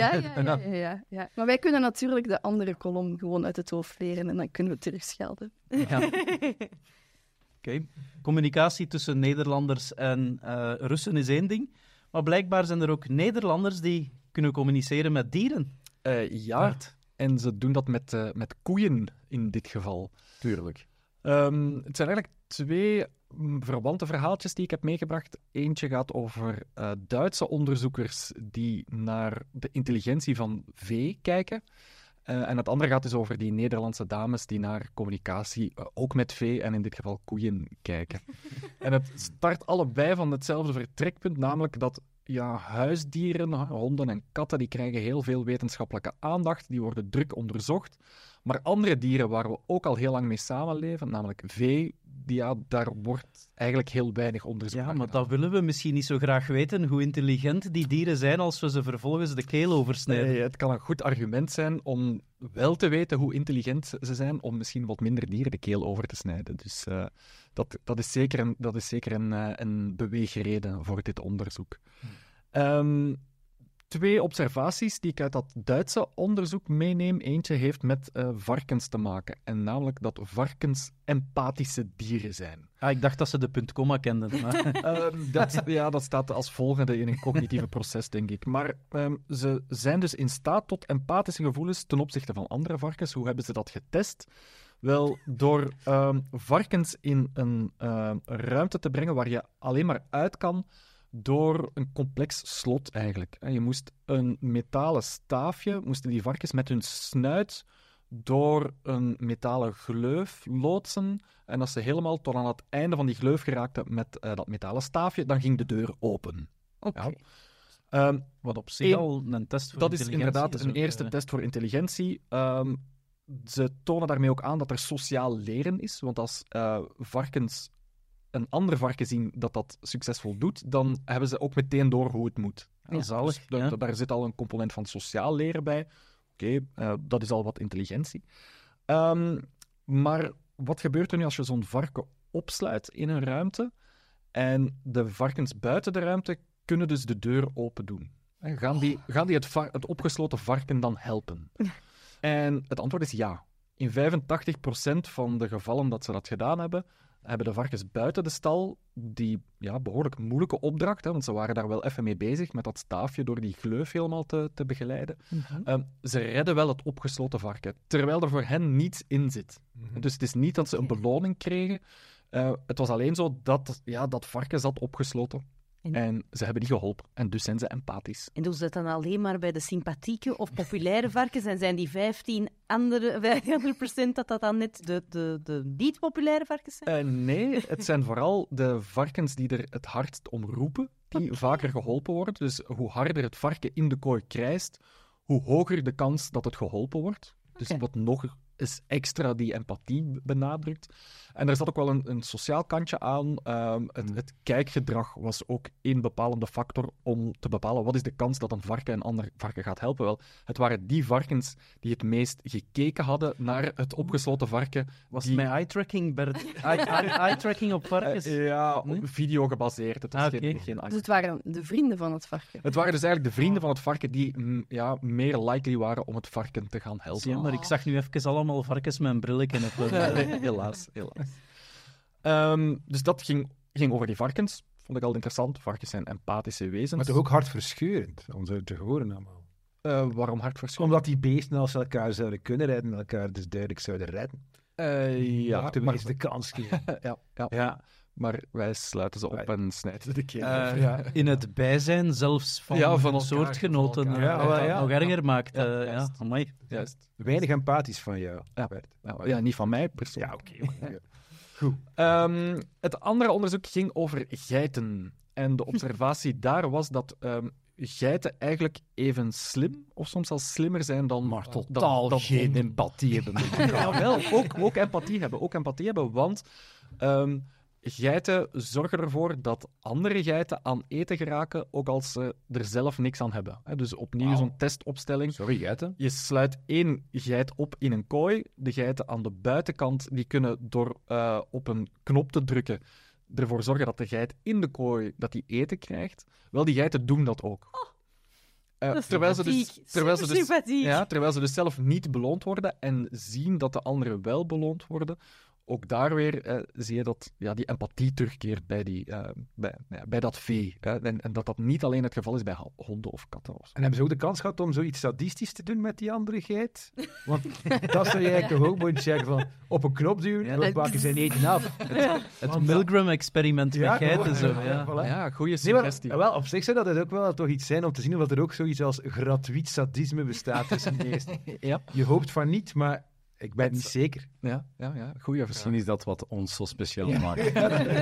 Ja. Maar wij kunnen natuurlijk de andere kolom gewoon uit het hoofd leren en dan kunnen we terugschelden. Ja. Oké. Communicatie tussen Nederlanders en Russen is één ding, maar blijkbaar zijn er ook Nederlanders die kunnen communiceren met dieren. Ja, en ze doen dat met koeien in dit geval. Tuurlijk. Het zijn eigenlijk twee verwante verhaaltjes die ik heb meegebracht. Eentje gaat over Duitse onderzoekers die naar de intelligentie van vee kijken. En het andere gaat dus over die Nederlandse dames die naar communicatie, ook met vee en in dit geval koeien, kijken. En het start allebei van hetzelfde vertrekpunt, namelijk dat huisdieren, honden en katten, die krijgen heel veel wetenschappelijke aandacht, die worden druk onderzocht. Maar andere dieren waar we ook al heel lang mee samenleven, namelijk vee, daar wordt eigenlijk heel weinig onderzoek Ja, naar maar gedaan. dat willen we misschien niet zo graag weten, hoe intelligent die dieren zijn als we ze vervolgens de keel oversnijden. Nee, het kan een goed argument zijn om wel te weten hoe intelligent ze zijn, om misschien wat minder dieren de keel over te snijden. Dus dat is zeker een beweegreden voor dit onderzoek. Twee observaties die ik uit dat Duitse onderzoek meeneem. Eentje heeft met varkens te maken. En namelijk dat varkens empathische dieren zijn. Ah, ik dacht dat ze de puntkomma kenden. Maar... Dat staat als volgende in een cognitieve proces, denk ik. Maar ze zijn dus in staat tot empathische gevoelens ten opzichte van andere varkens. Hoe hebben ze dat getest? Wel, door varkens in een ruimte te brengen waar je alleen maar uit kan door een complex slot, eigenlijk. En je moest een metalen staafje, moesten die varkens met hun snuit door een metalen gleuf loodsen. En als ze helemaal tot aan het einde van die gleuf geraakten met dat metalen staafje, dan ging de deur open. Oké. Ja. Wat op zich al een test voor Dat is intelligentie inderdaad een ook, eerste test voor intelligentie. Ze tonen daarmee ook aan dat er sociaal leren is. Want als varkens een ander varken zien dat succesvol doet, dan hebben ze ook meteen door hoe het moet. Ja, zalig, Dus ja. daar zit al een component van sociaal leren bij. Oké, dat is al wat intelligentie. Maar wat gebeurt er nu als je zo'n varken opsluit in een ruimte en de varkens buiten de ruimte kunnen dus de deur open doen? En gaan die het opgesloten varken dan helpen? En het antwoord is ja. In 85% van de gevallen dat ze dat gedaan hebben, hebben de varkens buiten de stal die behoorlijk moeilijke opdracht, want ze waren daar wel even mee bezig met dat staafje door die gleuf helemaal te begeleiden. Ze redden wel het opgesloten varken, terwijl er voor hen niets in zit. Dus het is niet dat ze een beloning kregen. Het was alleen zo dat dat varken zat opgesloten. En ze hebben die geholpen. En dus zijn ze empathisch. En doen ze dat dan alleen maar bij de sympathieke of populaire varkens? En zijn die 15 andere procent dat dan net de niet-populaire varkens zijn? Nee, het zijn vooral de varkens die er het hardst om roepen, die vaker geholpen worden. Dus hoe harder het varken in de kooi krijst, hoe hoger de kans dat het geholpen wordt. Dus wat nog eens extra die empathie benadrukt. En er zat ook wel een sociaal kantje aan. Het kijkgedrag was ook één bepalende factor om te bepalen wat is de kans dat een varken een ander varken gaat helpen. Wel, het waren die varkens die het meest gekeken hadden naar het opgesloten varken. Was het met eye-tracking, Bert? Eye-tracking op varkens? Video gebaseerd. Het was geen Dus het waren de vrienden van het varken? Het waren dus eigenlijk de vrienden van het varken die meer likely waren om het varken te gaan helpen. Ja, maar ik zag nu even allemaal varkens met een brilletje op. Helaas. Dus dat ging over die varkens. Vond ik al interessant. Varkens zijn empathische wezens. Maar toch ook hartverscheurend, om zo te horen allemaal. Waarom hartverscheurend? Omdat die beesten, als ze elkaar zouden kunnen redden, elkaar dus duidelijk zouden redden. Maar is de kans geven. ja. Maar wij sluiten ze op en snijden de keel. In het bijzijn zelfs van van soortgenoten. Nog erger maakt. Amai. Juist. Weinig empathisch van jou, Bert. Niet van mij persoonlijk. Ja, oké. Goed. Het andere onderzoek ging over geiten. En de observatie daar was dat geiten eigenlijk even slim, of soms zelfs slimmer zijn dan... Maar totaal geen empathie hebben. Jawel, ook empathie hebben. Ook empathie hebben, want geiten zorgen ervoor dat andere geiten aan eten geraken, ook als ze er zelf niks aan hebben. Dus opnieuw zo'n testopstelling. Sorry, geiten. Je sluit 1 geit op in een kooi. De geiten aan de buitenkant die kunnen door op een knop te drukken ervoor zorgen dat de geit in de kooi dat die eten krijgt. Wel, die geiten doen dat ook. Terwijl ze dus zelf niet beloond worden en zien dat de anderen wel beloond worden. Ook daar weer zie je dat die empathie terugkeert bij dat vee. En dat niet alleen het geval is bij honden of katten. Of zo. En hebben ze ook de kans gehad om zoiets sadistisch te doen met die andere geit? Want dat zou je eigenlijk toch ook moeten zeggen van op een knop duwen en dan pakken ze eten af. Het Milgram-experiment met geiten. Voilà. Goede suggestie. Wel, op zich zou dat ook wel toch iets zijn om te zien of er ook zoiets als gratuit sadisme bestaat tussen beesten. Je hoopt van niet, maar ik ben niet zeker. Ja. Goeie Misschien is dat wat ons zo speciaal maakt.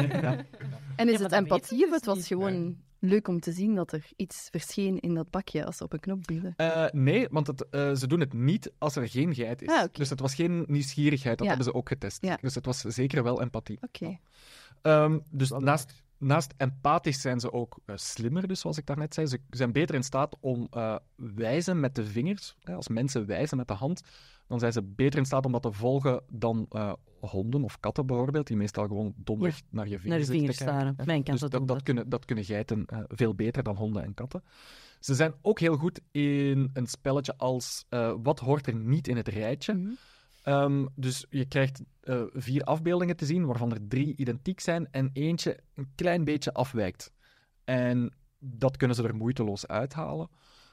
En is het empathie of het was gewoon leuk om te zien dat er iets verscheen in dat bakje als ze op een knop duwden? Nee, want ze doen het niet als er geen geit is. Okay. Dus het was geen nieuwsgierigheid, dat hebben ze ook getest. Ja. Dus het was zeker wel empathie. Oké. Dus naast empathisch zijn ze ook slimmer, dus zoals ik daarnet zei. Ze zijn beter in staat om wijzen met de vingers. Als mensen wijzen met de hand, dan zijn ze beter in staat om dat te volgen dan honden of katten bijvoorbeeld, die meestal gewoon domweg naar je vingers staren. Mijn kat dus doet dat kunnen geiten veel beter dan honden en katten. Ze zijn ook heel goed in een spelletje als wat hoort er niet in het rijtje. Mm-hmm. Dus je krijgt 4 afbeeldingen te zien, waarvan er 3 identiek zijn en eentje een klein beetje afwijkt. En dat kunnen ze er moeiteloos uithalen.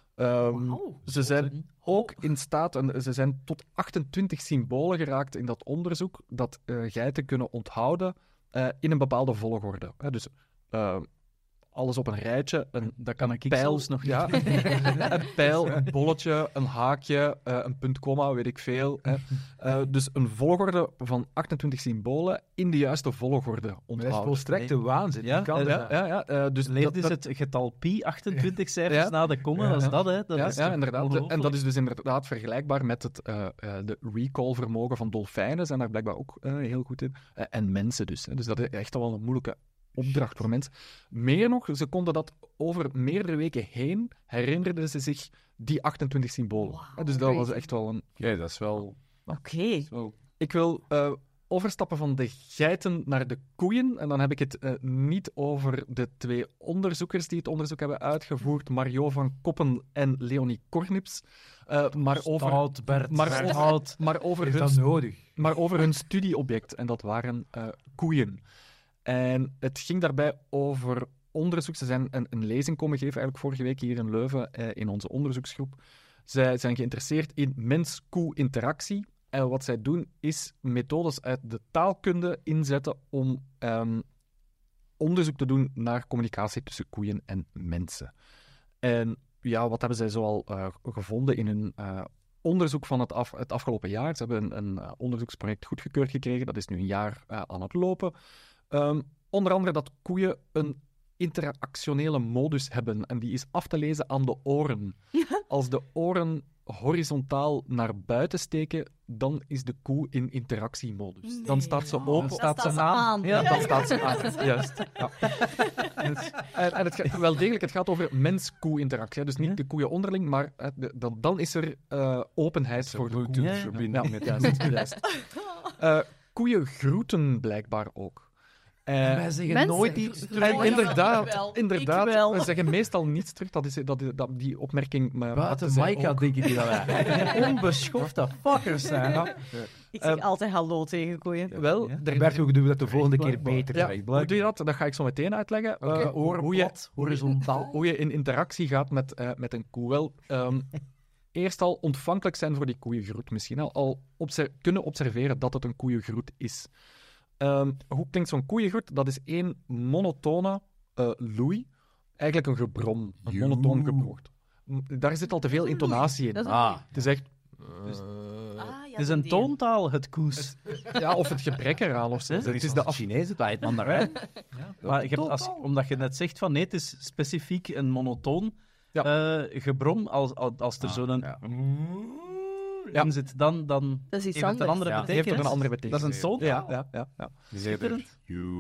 Ze zijn ook in staat, en ze zijn tot 28 symbolen geraakt in dat onderzoek, dat geiten kunnen onthouden in een bepaalde volgorde. Dus alles op een rijtje, dat kan ik pijl, zelfs nog niet. Ja, een pijl, een bolletje, een haakje, een punt, komma, weet ik veel. Dus een volgorde van 28 symbolen in de juiste volgorde onthouden. Dat is volstrekte waanzin. Dus Leert is het getal pi 28 cijfers na de komma, dat is dat, hè? Dat is inderdaad. En dat is dus inderdaad vergelijkbaar met de recall-vermogen van dolfijnen, zijn daar blijkbaar ook heel goed in. En mensen dus. Dus dat is echt wel een moeilijke opdracht voor mensen. Meer nog, ze konden dat over meerdere weken heen, herinnerden ze zich die 28 symbolen. Dus dat was echt wel een... Ja, dat is wel... Oké. Ik wil overstappen van de geiten naar de koeien. En dan heb ik het niet over de 2 onderzoekers die het onderzoek hebben uitgevoerd, Mario van Koppen en Leonie Kornips. Maar over Is dat nodig? maar over hun studieobject, en dat waren koeien. En het ging daarbij over onderzoek. Ze zijn een lezing komen geven, eigenlijk vorige week hier in Leuven, in onze onderzoeksgroep. Zij zijn geïnteresseerd in mens-koe-interactie. En wat zij doen, is methodes uit de taalkunde inzetten om onderzoek te doen naar communicatie tussen koeien en mensen. En ja, wat hebben zij zoal gevonden in hun onderzoek van het afgelopen jaar? Ze hebben een onderzoeksproject goedgekeurd gekregen. Dat is nu een jaar aan het lopen. Onder andere dat koeien een interactionele modus hebben. En die is af te lezen aan de oren. Als de oren horizontaal naar buiten steken, dan is de koe in interactiemodus. Dan staat ze open. Staat ze aan. Ja, dan staat ze aan. Juist. Ja. En het gaat over mens-koe-interactie. Hè. Dus niet de koeien onderling, maar dan is er openheid voor de koe. Verbinding met Juist. Koeien groeten blijkbaar ook. Wij zeggen mensen. nooit iets terug. En inderdaad, Ik wel. we zeggen meestal niets terug. Die opmerking... Buiten Maika denken die dat wij onbeschofte fuckers zijn. Ik zeg altijd hallo tegen koeien. Wel, Bert, hoe doen we dat de volgende keer Blijkbaar. beter? ja, Krijgt? hoe doe je dat? Dat ga ik zo meteen uitleggen. Hoe je horizontaal. hoe je in interactie gaat met een koe. Wel, eerst al ontvankelijk zijn voor die koeiengroet. Misschien al kunnen observeren dat het een koeiengroet is. Hoe klinkt zo'n koeiengroet? Dat is 1 monotone loei. Eigenlijk een gebrom. Een monotoon gebrom. Daar zit al te veel intonatie in. Dat is Het is echt... Het is een toontaal, het koes. Ja, of het gebrek eraan of zo. Het is de Chinees, het Mandarijn. Maar je hebt, omdat je net zegt van nee, het is specifiek een monotoon gebrom, als er zo'n in zit, dan Dat is iets heeft het een anders. andere heeft betekenis. er een andere betekenis. Dat is een toontaal. Ja. Schitterend.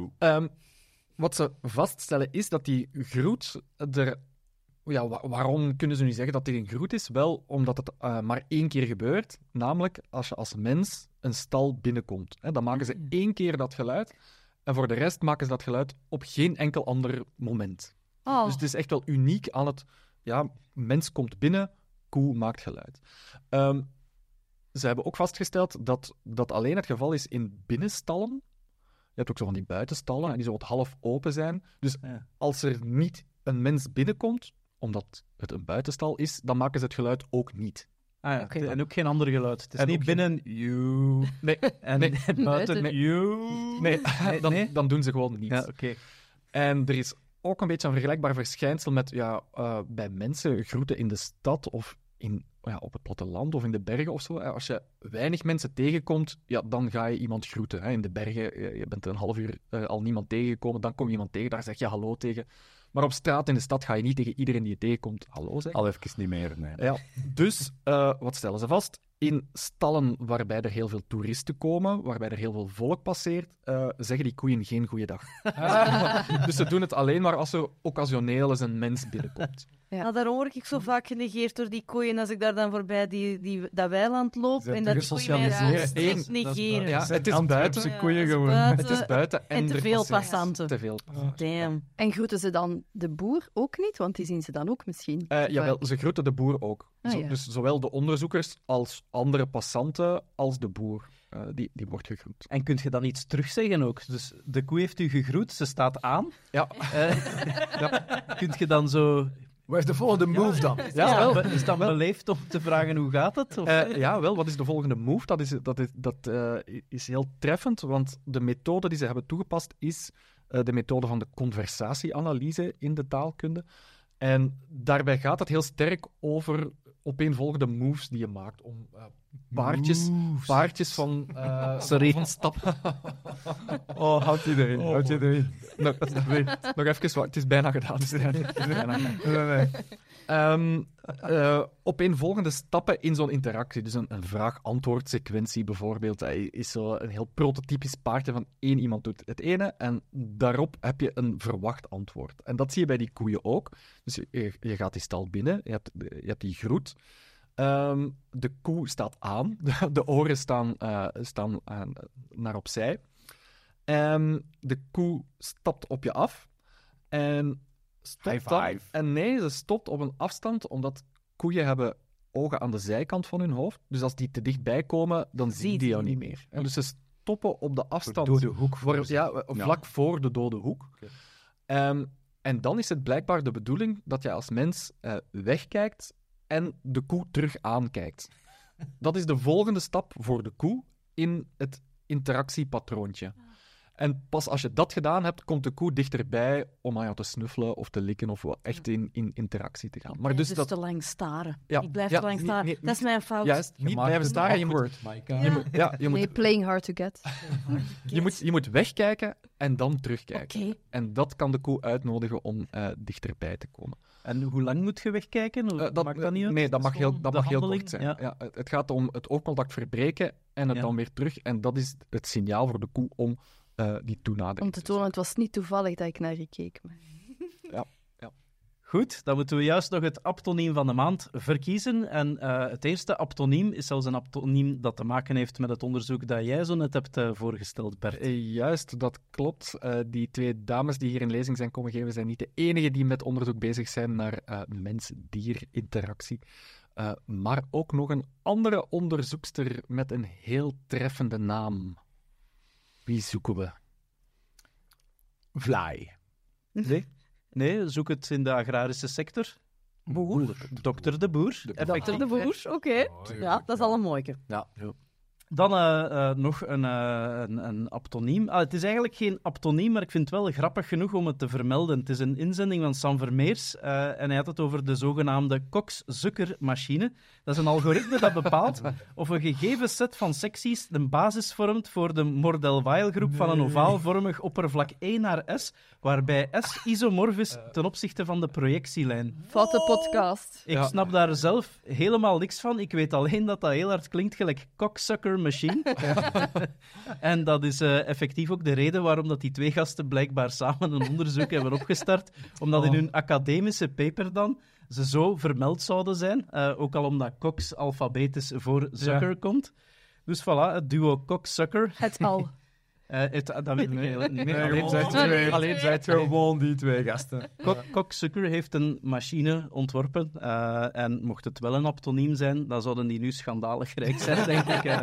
Wat ze vaststellen is dat die groet er... Ja, waarom kunnen ze nu zeggen dat dit een groet is? Wel, omdat het maar 1 keer gebeurt. Namelijk, als je als mens een stal binnenkomt. Hè, dan maken ze 1 keer dat geluid. En voor de rest maken ze dat geluid op geen enkel ander moment. Oh. Dus het is echt wel uniek aan het... Ja, mens komt binnen, koe maakt geluid. Ze hebben ook vastgesteld dat dat alleen het geval is in binnenstallen. Je hebt ook zo van die buitenstallen, en die zo wat half open zijn. Dus als er niet een mens binnenkomt, omdat het een buitenstal is, dan maken ze het geluid ook niet. Ah, ja. Oké. En ook geen ander geluid. Het is En niet ook binnen you Nee, en nee. buiten Nee. you. Nee, dan doen ze gewoon niets. Ja, oké. En er is ook een beetje een vergelijkbaar verschijnsel met bij mensen groeten in de stad of op het platteland of in de bergen of zo. Als je weinig mensen tegenkomt, dan ga je iemand groeten. Hè. In de bergen, je bent een half uur al niemand tegengekomen, dan kom je iemand tegen, daar zeg je hallo tegen. Maar op straat in de stad ga je niet tegen iedereen die je tegenkomt hallo zeggen. Al even niet meer, nee. Ja, dus wat stellen ze vast? In stallen waarbij er heel veel toeristen komen, waarbij er heel veel volk passeert, zeggen die koeien geen goeiedag. Dus ze doen het alleen maar als er occasioneel eens een mens binnenkomt. Ja. Nou, daarom word ik zo vaak genegeerd door die koeien als ik daar dan voorbij dat weiland loop. Ze En dat die koeien mij gesocialiseerd. strikt negeren. Ja, het is Antwerpse buiten. koeien Ja, gewoon. buiten. Het is buiten en En te er veel passeert passanten. Te veel. Damn. En groeten ze dan de boer ook niet? Want die zien ze dan ook misschien. Jawel, ze groeten de boer ook. Ah, ja. Dus zowel de onderzoekers als andere passanten als de boer. Die wordt gegroet. En kun je dan iets terugzeggen ook? Dus de koe heeft u gegroet, ze staat aan. Ja, Kunt je dan zo... Waar is de volgende move dan? Is dat beleefd om te vragen hoe gaat het? Of... wel, wat is de volgende move? Dat is heel treffend, want de methode die ze hebben toegepast is de methode van de conversatieanalyse in de taalkunde. En daarbij gaat het heel sterk over opeenvolgende moves die je maakt om paardjes van... Sorry. Van stappen. Oh, houd je erin. Nog even, het is bijna gedaan. Opeenvolgende stappen in zo'n interactie. Dus een vraag-antwoord sequentie bijvoorbeeld is zo een heel prototypisch paardje van 1 iemand doet het ene en daarop heb je een verwacht antwoord. En dat zie je bij die koeien ook. Dus je gaat die stal binnen, je hebt die groet. De koe staat aan. De oren staan naar opzij. De koe stapt op je af. En stopt dan. En nee, ze stopt op een afstand, omdat koeien hebben ogen aan de zijkant van hun hoofd. Dus als die te dichtbij komen, dan zien die jou niet meer. En dus ze stoppen op de afstand. Door de hoek. Vlak voor de dode hoek. En dan is het blijkbaar de bedoeling dat je als mens wegkijkt en de koe terug aankijkt. Dat is de volgende stap voor de koe in het interactiepatroontje. En pas als je dat gedaan hebt, komt de koe dichterbij om aan jou te snuffelen of te likken of echt in interactie te gaan. Maar dus Dus dat... te lang staren. Ja, Ik blijf ja, te lang staren. niet- Dat is mijn fout. Juist, niet blijven staren. Je moet, je moet, Nee, playing hard to get. je moet wegkijken en dan terugkijken. Oké. En dat kan de koe uitnodigen om dichterbij te komen. En hoe lang moet je wegkijken? Maakt dat niet uit? Nee, dat mag heel, gewoon dat de mag heel handeling? kort zijn. Ja. Ja, het gaat om het oogcontact verbreken en het Ja. dan weer terug. En dat is het signaal voor de koe om die toenadering Om te tonen, het was niet toevallig dat ik naar je keek. Maar... Goed, dan moeten we juist nog het aptoniem van de maand verkiezen. En het eerste aptoniem is zelfs een aptoniem dat te maken heeft met het onderzoek dat jij zo net hebt voorgesteld, Bert. Juist, dat klopt. Die 2 dames die hier in lezing zijn komen geven, zijn niet de enige die met onderzoek bezig zijn naar mens-dier-interactie. Maar ook nog een andere onderzoekster met een heel treffende naam. Wie zoeken we? Fly. Nee, zoek het in de agrarische sector. Dokter de Boer. Dokter de Boer, oké. Ja, dat is al een mooie. Dan nog een aptoniem. Het is eigenlijk geen aptoniem, maar ik vind het wel grappig genoeg om het te vermelden. Het is een inzending van Sam Vermeers en hij had het over de zogenaamde Cox-Zucker-machine. Dat is een algoritme dat bepaalt of een gegeven set van secties de basis vormt voor de Mordell-Weil-groep van een ovaalvormig oppervlak E naar S, waarbij S isomorf is ten opzichte van de projectielijn. Foute podcast. Ik snap daar zelf helemaal niks van. Ik weet alleen dat dat heel hard klinkt gelijk cocksucker machine. En dat is effectief ook de reden waarom dat die 2 gasten blijkbaar samen een onderzoek hebben opgestart. Omdat in hun academische paper dan ze zo vermeld zouden zijn. Ook al omdat Cox alfabetisch voor sucker komt. Dus voilà, het duo Cox-Sucker. Het al. Dat weet ik eigenlijk niet meer. Alleen zij gewoon die 2 gasten. Cox-Sucker heeft een machine ontworpen. En mocht het wel een aptoniem zijn, dan zouden die nu schandalig rijk zijn, denk ik.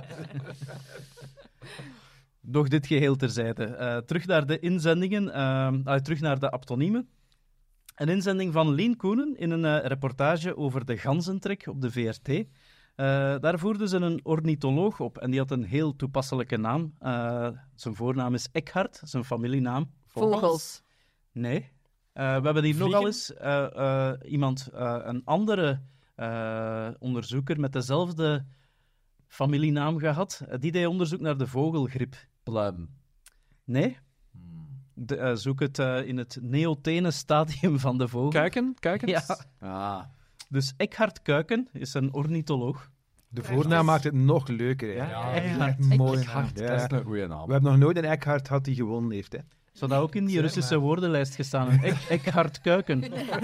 Doch dit geheel terzijde. Terug naar de inzendingen. Terug naar de aptoniemen. Een inzending van Lien Koenen in een reportage over de ganzentrek op de VRT. Daar voerden ze een ornitholoog op en die had een heel toepasselijke naam. Zijn voornaam is Eckhart, zijn familienaam. Vogels. Nee. We hebben hier nogal eens een andere onderzoeker met dezelfde familienaam gehad. Die deed onderzoek naar de vogelgriep. Plum. Nee. Zoek het in het neotene stadium van de vogel. Kuiken? Ja. Dus Eckhart Kuiken is een ornitholoog. De voornaam maakt het nog leuker. Hè? Ja. Echt mooi. Eckhart, Ja. Dat is een goede naam. We hebben nog nooit een Eckhart gehad die gewonnen heeft. Hè? Zou dat ook in die Russische woordenlijst gestaan hebben? Eckhart Kuiken.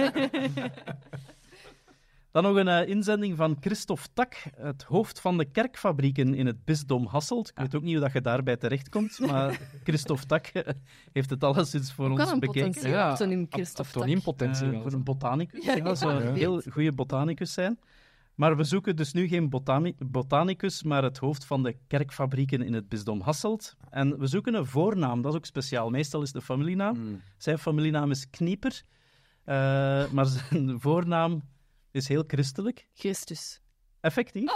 Dan nog een inzending van Christophe Tak, het hoofd van de kerkfabrieken in het bisdom Hasselt. Ik weet ook niet hoe dat je daarbij terechtkomt, maar Christophe Tak heeft het alleszins voor Ook ons al een bekeken. potentieel aptoniem, Christophe Tak. Aptoniempotentie wel. Voor een botanicus. Ja, Ja, zou een heel goede botanicus zijn. Maar we zoeken dus nu geen botanicus, maar het hoofd van de kerkfabrieken in het bisdom Hasselt. En we zoeken een voornaam, dat is ook speciaal. Meestal is de familienaam. Zijn familienaam is Knieper, maar zijn voornaam is heel christelijk. Christus. Effectief.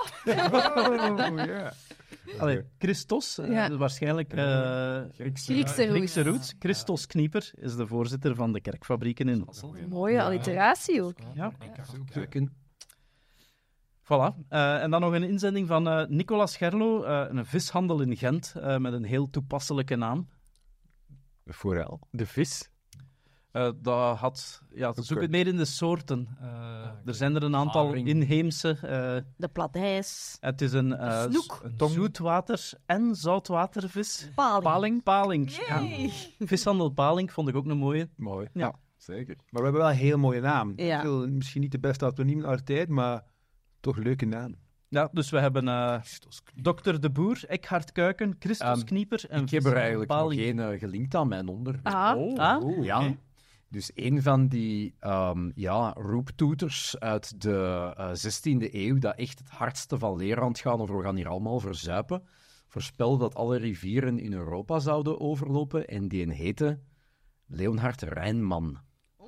Allee, Christos, Ja. waarschijnlijk Griekse roots. Christos Knieper is de voorzitter van de kerkfabrieken in Hasselt. Mooie alliteratie ook. Ja. Voilà. En dan nog een inzending van Nicolas Gerlo, een vishandel in Gent, met een heel toepasselijke naam. Vooral. De vis. Dat had... Ja, zoek het meer in de soorten. Er zijn er een aantal Haring. inheemse. De platijs. Het is een Snoek. zoetwater- en zoutwatervis. Paling. Paling. Ja. Vishandel Paling vond ik ook een mooie. Mooi. Ja. Zeker. Maar we hebben wel een heel mooie naam. Ja. Misschien niet de beste aptoniem uit tijd, maar Toch leuke naam. Ja, dus we hebben Dr. De Boer, Eckhard Kuiken, Christos Knieper en Ik heb er eigenlijk nog Paling. geen gelinkt aan mijn onderwerp. Ah. Dus een van die roeptoeters uit de 16e eeuw, dat echt het hardste van leer aan het gaan, of we gaan hier allemaal verzuipen, voorspelde dat alle rivieren in Europa zouden overlopen, en die heette Leonhard Rijnman.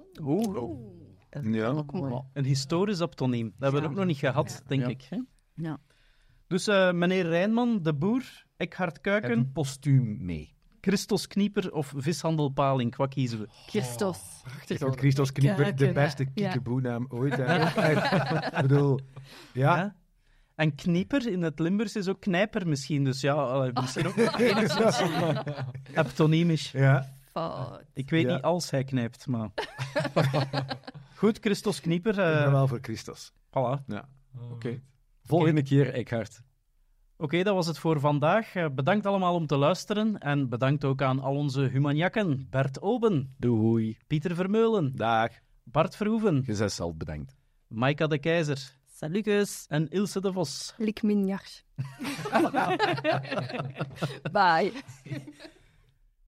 Ja. Een historisch abtoniem. Dat hebben we ook nog niet gehad, denk ik. Hè? Ja. Dus meneer Rijnman, De Boer, Eckhard Kuiken, Een postuum mee. Christos Knieper of Vishandelpaling, wat kiezen we? Christos. Ik vind Christos Knieper de beste kiekeboenaam ooit. Ik bedoel, ja. En Knieper in het Limburgs is ook knijper misschien, dus ja, misschien ook enigszins abtoniemisch. Ja. Fout. Ik weet Ja. niet als hij knijpt, maar... Goed, Christos Knieper. Ik ben wel voor Christos. Voilà. Ja. Oké. Volgende keer, Eckhard. Oké, dat was het voor vandaag. Bedankt allemaal om te luisteren. En bedankt ook aan al onze humanjakken. Bert Oben, Doei. Pieter Vermeulen, Dag. Bart Verhoeven, Je bent zelf bedankt. Maika de Keizer Salukus. en Ilse de Vos. Lik minjar. Bye.